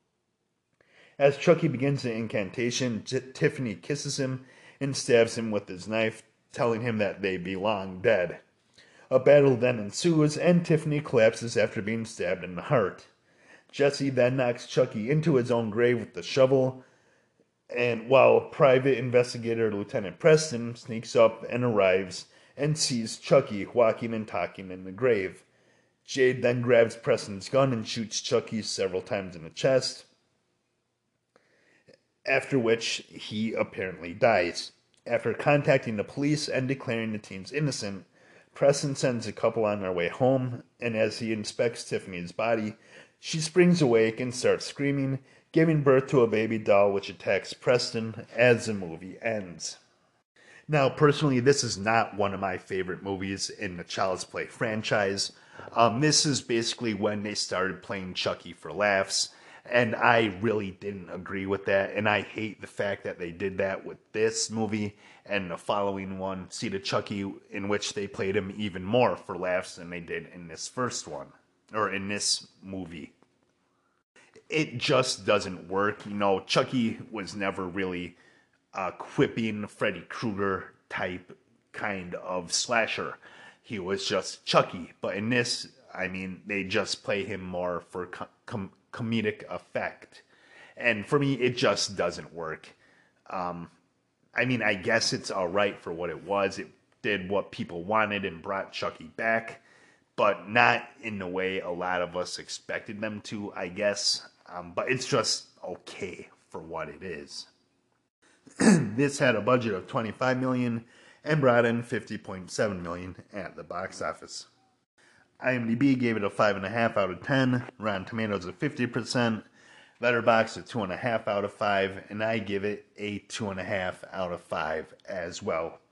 As Chucky begins the incantation, T- Tiffany kisses him and stabs him with his knife, telling him that they belong dead. A battle then ensues, and Tiffany collapses after being stabbed in the heart. Jesse then knocks Chucky into his own grave with the shovel, and while private investigator Lieutenant Preston sneaks up and arrives and sees Chucky walking and talking in the grave. Jade then grabs Preston's gun and shoots Chucky several times in the chest, after which he apparently dies. After contacting the police and declaring the teens innocent, Preston sends the couple on their way home, and as he inspects Tiffany's body, she springs awake and starts screaming, giving birth to a baby doll which attacks Preston as the movie ends. Now, personally, this is not one of my favorite movies in the Child's Play franchise. Um, this is basically when they started playing Chucky for laughs, and I really didn't agree with that, and I hate the fact that they did that with this movie and the following one, See the Chucky, in which they played him even more for laughs than they did in this first one, or in this movie. It just doesn't work. You know, Chucky was never really a quipping Freddy Krueger type kind of slasher. He was just Chucky. But in this, I mean, they just play him more for com- com- comedic effect. And for me, it just doesn't work. Um, I mean, I guess it's alright for what it was. It did what people wanted and brought Chucky back, but not in the way a lot of us expected them to, I guess. Um, but it's just okay for what it is. This had a budget of twenty-five million dollars and brought in fifty point seven million dollars at the box office. IMDb gave it a five point five out of ten, Rotten Tomatoes a fifty percent, Letterboxd a two point five out of five, and I give it a two point five out of five as well.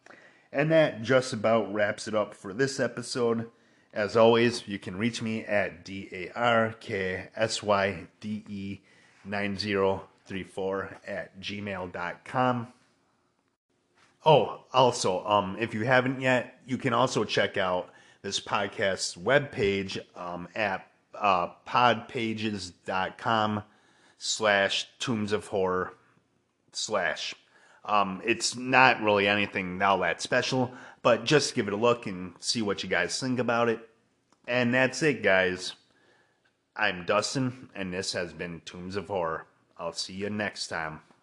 And that just about wraps it up for this episode. As always, you can reach me at D A R K S Y D E nine zero three four at gmail dot com. Oh, also, um, if you haven't yet, you can also check out this podcast's webpage um, at uh, podpages.com slash tombs of horror slash. Um, it's not really anything all that special, but just give it a look and see what you guys think about it. And that's it, guys. I'm Dustin, and this has been Tombs of Horror. I'll see you next time.